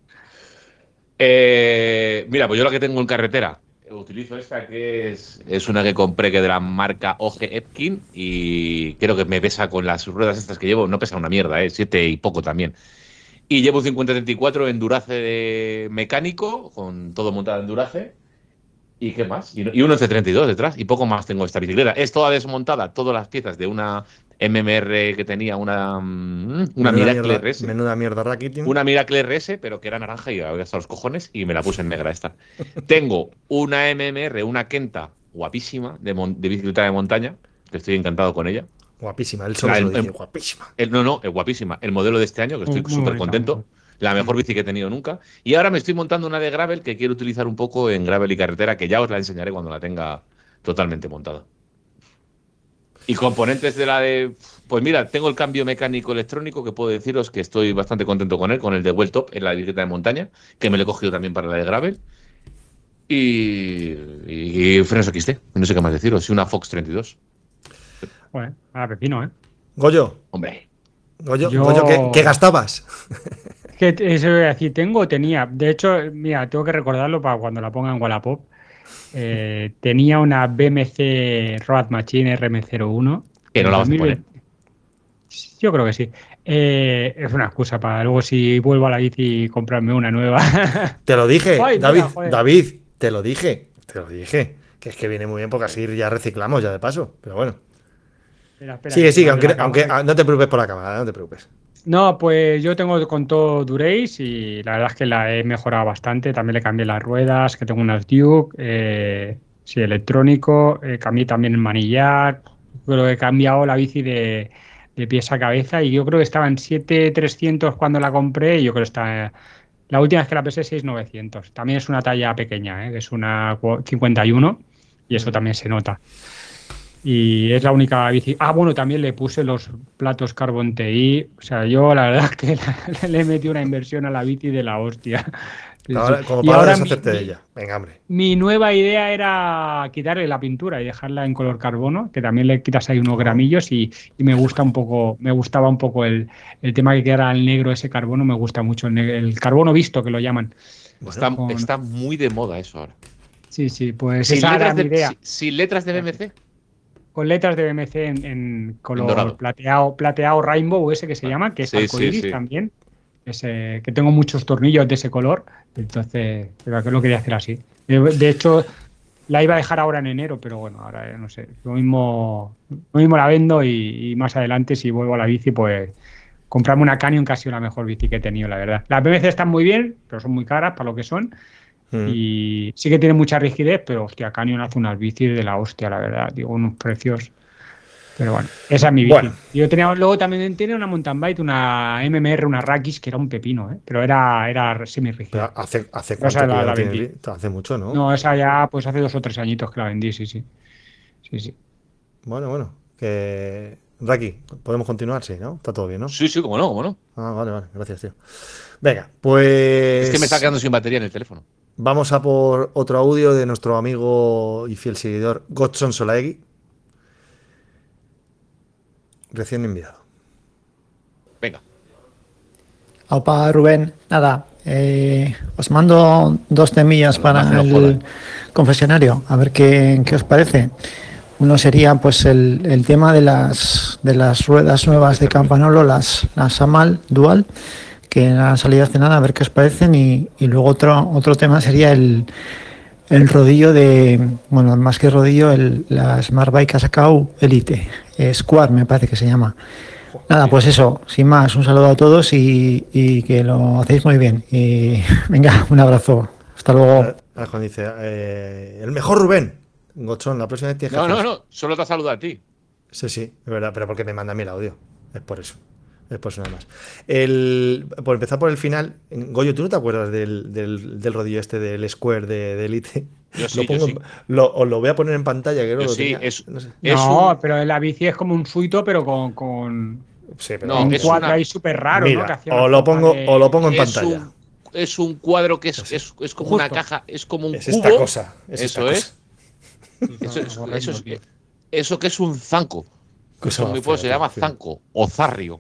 Eh, mira, pues yo la que tengo en carretera, utilizo esta que es, es una que compré que de la marca O G Epkin y creo que me pesa con las ruedas estas que llevo, no pesa una mierda, eh, siete y poco también. Y llevo un cincuenta treinta y cuatro Endurace de mecánico, con todo montado en Endurace. ¿Y qué más? Y y un once treinta y dos detrás, y poco más tengo esta bicicleta. Es toda desmontada, todas las piezas de una M M R que tenía una, mm, una Menuda Miracle mierda, R S. Menuda mierda Rakitin. Una Miracle R S, pero que era naranja y había hasta los cojones y me la puse en negra esta. Tengo una M M R, una Kenta guapísima de, mon- de bicicleta de montaña, que estoy encantado con ella. Guapísima, él solo La- se lo el- dice, el- guapísima. El, no, no, es guapísima. El modelo de este año, que estoy Muy- muy súper bonita, contento. muy La mejor bici que he tenido nunca. Y ahora me estoy montando una de gravel que quiero utilizar un poco en gravel y carretera, que ya os la enseñaré cuando la tenga totalmente montada. Y componentes de la de... Pues mira, tengo el cambio mecánico electrónico que puedo deciros que estoy bastante contento con él, con el de Welltop en la bicicleta de montaña, que me lo he cogido también para la de gravel. Y, y, y frenos X T, no sé qué más deciros. Y una Fox treinta y dos. Joder, a pepino, ¿eh? Goyo, Hombre, Goyo, Yo- Goyo, ¿qué, qué gastabas? Que te- eso iba a decir, tengo o tenía. De hecho, mira, tengo que recordarlo para cuando la ponga en Wallapop. Eh, tenía una B M C Road Machine R M cero uno. que no la vas a poner. Yo creo que sí. Eh, es una excusa para luego, si vuelvo a la bici, comprarme una nueva. Te lo dije, Ay, mira, David, joder. David, te lo dije, te lo dije. Que es que viene muy bien porque así ya reciclamos ya de paso. Pero bueno. Espera, espera, Sigue, que sigue, no aunque, la acabo. aunque ah, no te preocupes por la cámara, no te preocupes. No, pues yo tengo con todo Durace y la verdad es que la he mejorado bastante. También le cambié las ruedas, que tengo unas Duke, eh, sí, electrónico, eh, cambié también el manillar. Creo que he cambiado la bici de, de pies a cabeza y yo creo que estaba en siete mil trescientos cuando la compré y yo creo que está... La última vez que la pesé seis mil novecientos. También es una talla pequeña, ¿eh? Que es una cincuenta y uno y eso también se nota. Y es la única bici. Ah, bueno, también le puse los platos Carbon T I. O sea, yo la verdad es que la- le he metido una inversión a la bici de la hostia. Sí, Ahora, sí. como Y para ahora deshacerte mi- de ella. Venga, hombre. Mi nueva idea era quitarle la pintura y dejarla en color carbono, que también le quitas ahí unos gramillos y, y me gusta un poco, me gustaba un poco el, el tema que quedara el negro ese carbono, me gusta mucho, el, ne- el carbono visto que lo llaman. Está, con- está muy de moda eso ahora. Sí, sí, pues Sin esa era letras, mi de, idea. sin- sin letras de B M C. Con letras de B M C en, en color dorado. plateado, plateado rainbow ese que se llama, que es Sí, sí, arcoiris sí. también. Ese, que tengo muchos tornillos de ese color, entonces creo que lo quería hacer así. De, de hecho, la iba a dejar ahora en enero, pero bueno, ahora eh, no sé. Lo mismo, lo mismo la vendo y, y más adelante, si vuelvo a la bici, pues comprarme una Canyon, que ha sido la mejor bici que he tenido, la verdad. Las B M C están muy bien, pero son muy caras para lo que son. Mm. Y sí que tiene mucha rigidez, pero hostia, Canyon hace unas bicis de la hostia, la verdad. Digo, unos precios. Pero bueno, esa es mi bici. Bueno. Yo tenía, luego también tenía una mountain bike, una M M R, una Rakis, que era un pepino, ¿eh? Pero era, era semi-rígida. Pero hace, hace O cuánto sea, que la- ya la no tienes vendí. bi- Hace mucho, ¿no? No, esa ya, pues hace dos o tres añitos que la vendí, sí, sí. Sí, sí. Bueno, bueno. Que... Raki, podemos continuar, sí, ¿no? Está todo bien, ¿no? Sí, sí, cómo no, cómo no. Ah, vale, vale. Gracias, tío. Venga, pues... Es que me está quedando sin batería en el teléfono. Vamos a por otro audio de nuestro amigo y fiel seguidor Godson Solaegui. Recién enviado. Venga. Opa, Rubén, nada, eh, os mando dos temillas Nada más para que no el jodan. confesionario, a ver qué, qué os parece. Uno sería pues el, el tema de las de las ruedas nuevas de Campanolo, las, las Amal Dual, que han salido hace nada, a ver qué os parecen. Y, y luego otro, otro tema sería el, el rodillo de, bueno, más que rodillo, el, la Smart Bike que ha sacado Elite, eh, Square me parece que se llama. Nada, pues eso, sin más, un saludo a todos y, y que lo hacéis muy bien. Y venga, un abrazo. Hasta luego. Juan dice, eh, el mejor Rubén. Gochón, la próxima vez tienes que No, hacer no, eso. no, solo te saludo a ti. Sí, sí, es verdad, pero porque me manda a mí el audio. Es por eso. Es por eso nada más. El, por empezar por el final, Goyo, ¿tú no te acuerdas del, del, del rodillo este del Square de, de Elite? Yo sí, lo pongo, yo sí. Lo, os lo voy a poner en pantalla. Que Yo lo sí, tenía, es, no sé. es No, un- pero la bici es como un suito, pero con, con, Sí, pero No, con un es cuadro una- ahí súper raro, ¿no? Que Mira, hacía os una lo forma pongo, de- os lo pongo en es pantalla. un, es un cuadro que es, Sí, sí. es, es como Justo. una caja, es como un Es cubo. esta cosa. Es Eso esta es. cosa. Eso, es, Horrendo, eso, es- tío. eso que es un zanco. Cosa Eso en más mi pueblo se fea, llama tío. zanco o zarrio.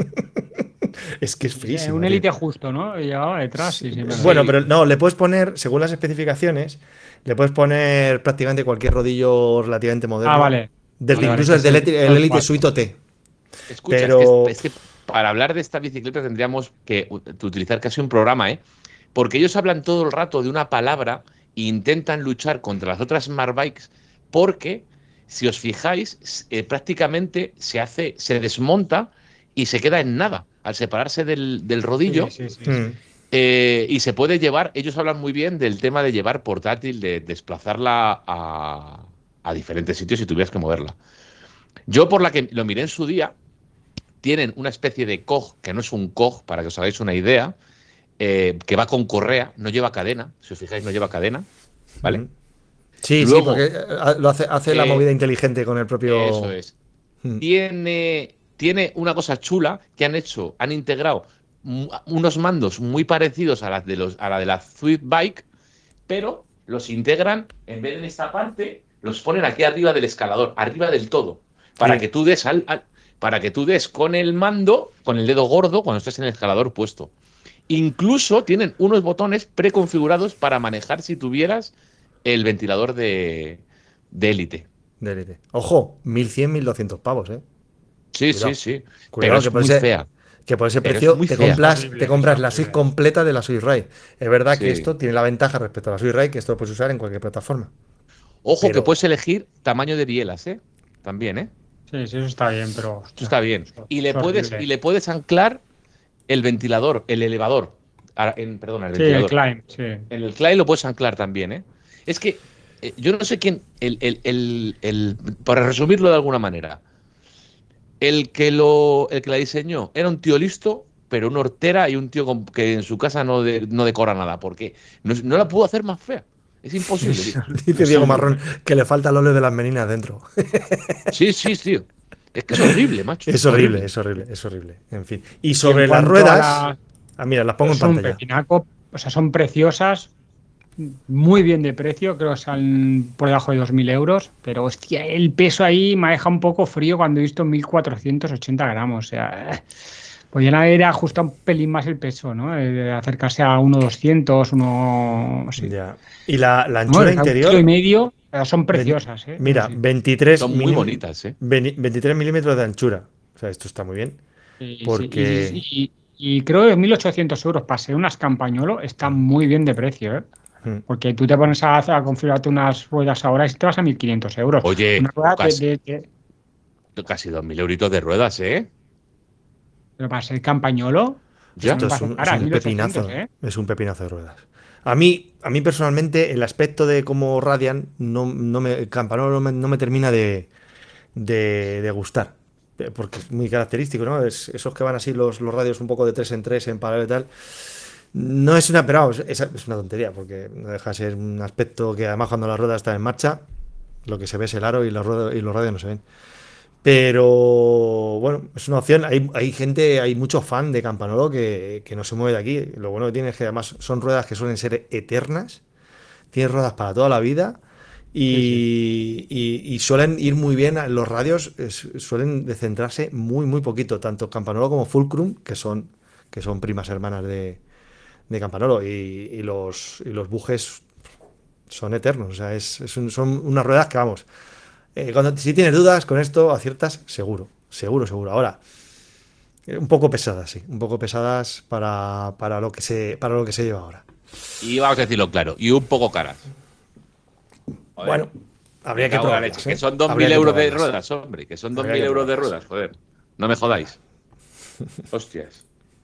Es que es Sí, frísimo. un tío. Elite justo, ¿no? Y llevaba detrás, sí, sí, verdad. Bueno, Sí. pero no, le puedes poner, según las especificaciones, le puedes poner prácticamente cualquier rodillo relativamente moderno. Ah, vale. Desde Vale, incluso vale, desde el, que Elite- es el el Elite cuatro. Suite O T. Escucha, Pero- es, que, es que para hablar de esta bicicleta tendríamos que u- utilizar casi un programa, ¿eh? Porque ellos hablan todo el rato de una palabra e intentan luchar contra las otras smart bikes porque, si os fijáis, s- eh, prácticamente se hace, se desmonta y se queda en nada al separarse del, del rodillo. Sí, sí, sí, sí. Mm. Eh, y se puede llevar, ellos hablan muy bien del tema de llevar portátil, de desplazarla a, a diferentes sitios si tuvieras que moverla. Yo, por la que lo miré en su día, tienen una especie de cog, que no es un cog, para que os hagáis una idea, eh, que va con correa, no lleva cadena, si os fijáis, no lleva cadena, ¿vale? Mm. Sí, sí, Luego, porque eh, lo hace, hace la eh, movida inteligente con el propio. Eso es. Mm. Tiene, tiene una cosa chula que han hecho, han integrado mu- unos mandos muy parecidos a, las de los, a la de la Swift Bike, pero los integran, en vez de en esta parte, los ponen aquí arriba del escalador, arriba del todo, para Sí. que tú des al, al- para que tú des con el mando, con el dedo gordo, cuando estés en el escalador puesto. Incluso tienen unos botones preconfigurados para manejar si tuvieras el ventilador de, de Elite. De Elite. Ojo, mil cien, mil doscientos pavos, ¿eh? Sí, Cuidado. sí, sí. Cuidado, Pero es que por muy ese- fea. Que por ese Pero es precio muy te fea. compras, Horrible, te compras es la horrible. Swift completa de la Swift Ride. Es verdad que Sí. esto tiene la ventaja respecto a la Swift Ride que esto lo puedes usar en cualquier plataforma. Ojo Pero- que puedes elegir tamaño de bielas, ¿eh? También, ¿eh? Sí, sí, eso está bien, pero. Esto está bien. Y le es puedes, horrible. y le puedes anclar el ventilador, el elevador. Ah, en, perdona, el Sí, el ventilador. climb, sí. En el Clyde lo puedes anclar también, ¿eh? Es que eh, yo no sé quién. El, el- el- el- para resumirlo de alguna manera, el que, lo, el que la diseñó era un tío listo, pero una hortera y un tío con- que en su casa no, de- no decora nada, porque no, no la pudo hacer más fea. Es imposible, tío. Dice Diego Marrón que le falta el óleo de las meninas dentro. Sí, sí, tío. Es que es horrible, macho. Es horrible, es horrible, es horrible. En fin. Y Y sobre en las cuanto ruedas. a la- Ah, mira, las pongo en son pantalla. pepinaco, o sea, son preciosas, muy bien de precio, creo que salen por debajo de dos mil euros, pero hostia, el peso ahí me ha dejado un poco frío cuando he visto mil cuatrocientos ochenta gramos, o sea, eh, podrían haber ajustado un pelín más el peso, ¿no? Eh, de acercarse a uno doscientos, uno... Sí. Ya. Y la, la No, anchura está un interior. kilo y medio, pero son preciosas, ¿eh? Mira, Sí. veintitrés, Son muy milim- bonitas, ¿eh? veinte- veintitrés milímetros de anchura. O sea, esto está muy bien. Sí, sí, porque- y, y- y creo que mil ochocientos euros para ser unas campañolo está muy bien de precio, ¿eh? Mm. Porque tú te pones a, a configurarte unas ruedas ahora y te vas a mil quinientos euros. Oye, Una rueda de, casi, de- de- casi dos mil euritos de ruedas, ¿eh? pero para ser campañolo, Ya. Esto es vas a un, pagar es a un mil ochocientos, pepinazo. ¿eh? Es un pepinazo de ruedas. A mí, a mí personalmente, el aspecto de cómo radian, no, no me, el Campanolo no me, no me termina de, de, de gustar. Eh, Porque es muy característico, ¿no? Es, esos que van así los, los radios un poco de tres en tres en paralelo y tal. No es una, pero vamos, es, es una tontería, porque no deja de ser un aspecto que además cuando la rueda está en marcha, lo que se ve es el aro y los, ruedos- y los radios no se ven. Pero bueno, es una opción. Hay, hay gente, hay mucho fan de Campanolo que, que no se mueve de aquí. Lo bueno que tiene es que además son ruedas que suelen ser eternas. Tienes ruedas para toda la vida. Y, y- y suelen ir muy bien. a- Los radios es- suelen descentrarse muy, muy poquito. Tanto Campanolo como Fulcrum, que son, que son primas hermanas de, de Campanolo. Y, y los, y los bujes son eternos. O sea, es, es un- son unas ruedas que vamos. Eh, cuando, si tienes dudas con esto, aciertas seguro, seguro, seguro. Ahora, un poco pesadas, sí, un poco pesadas para, para, lo, que se, para lo que se lleva ahora. Y vamos a decirlo claro, y un poco caras. Joder, bueno, habría que cago en la probarlas, leche, ¿eh? que son dos Habría mil que euros de probarlas. ruedas, hombre, que son dos Habría mil que euros de probarlas. ruedas, joder. No me jodáis. Hostias.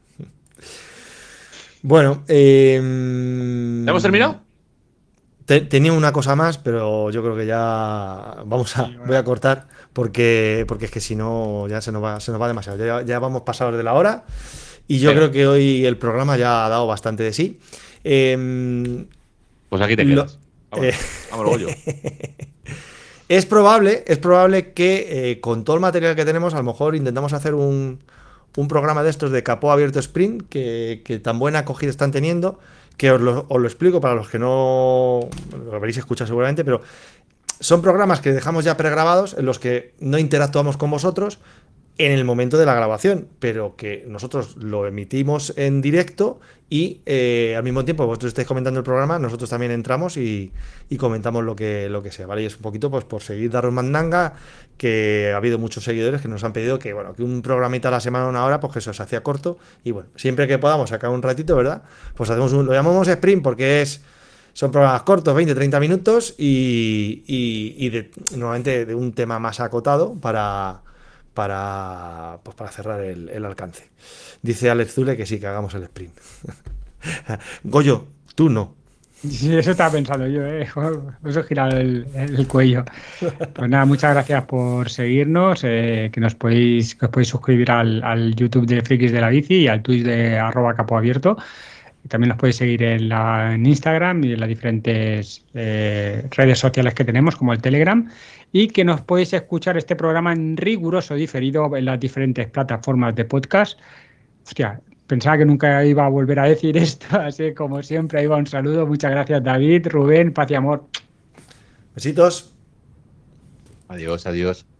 Bueno, eh, ¿Ya hemos terminado? te- tenía una cosa más, pero yo creo que ya vamos a, Sí, bueno. voy a cortar porque, porque es que si no ya se nos va, se nos va demasiado. Ya, ya vamos pasados de la hora y yo Venga. creo que hoy el programa ya ha dado bastante de sí. Eh, Pues aquí te Lo- quedas. Vámonos, eh, vámonos, Goyo. Es probable, es probable que eh, con todo el material que tenemos, a lo mejor intentamos hacer un, un programa de estos de capó abierto sprint, que, que tan buena acogida están teniendo, que os lo, os lo explico para los que no lo habréis escuchado seguramente, pero son programas que dejamos ya pregrabados, en los que no interactuamos con vosotros en el momento de la grabación, pero que nosotros lo emitimos en directo y eh, al mismo tiempo vosotros estáis comentando el programa, nosotros también entramos y, y comentamos lo que, lo que sea, ¿vale? Y es un poquito pues por seguir daros mandanga, que ha habido muchos seguidores que nos han pedido que, bueno, que un programita a la semana, una hora, pues que eso se hacía corto y bueno, siempre que podamos sacar un ratito, ¿verdad? Pues hacemos un, lo llamamos sprint porque es... Son programas cortos, veinte treinta minutos y, y, y de, normalmente de un tema más acotado para, para, pues para cerrar el, el alcance. Dice Alex Zule que sí, que hagamos el sprint. Goyo, tú no. Sí, eso estaba pensando yo, ¿eh? Eso es girar el, el cuello. Pues nada, muchas gracias por seguirnos, eh, que nos podéis, que os podéis suscribir al, al YouTube de Frikis de la Bici y al Twitch de arroba capoabierto. Y también nos podéis seguir en, la, en Instagram y en las diferentes eh, redes sociales que tenemos, como el Telegram, y que nos podéis escuchar este programa en riguroso diferido en las diferentes plataformas de podcast. Hostia, pensaba que nunca iba a volver a decir esto, así como siempre, ahí va un saludo. Muchas gracias, David, Rubén, paz y amor. Besitos. Adiós, adiós.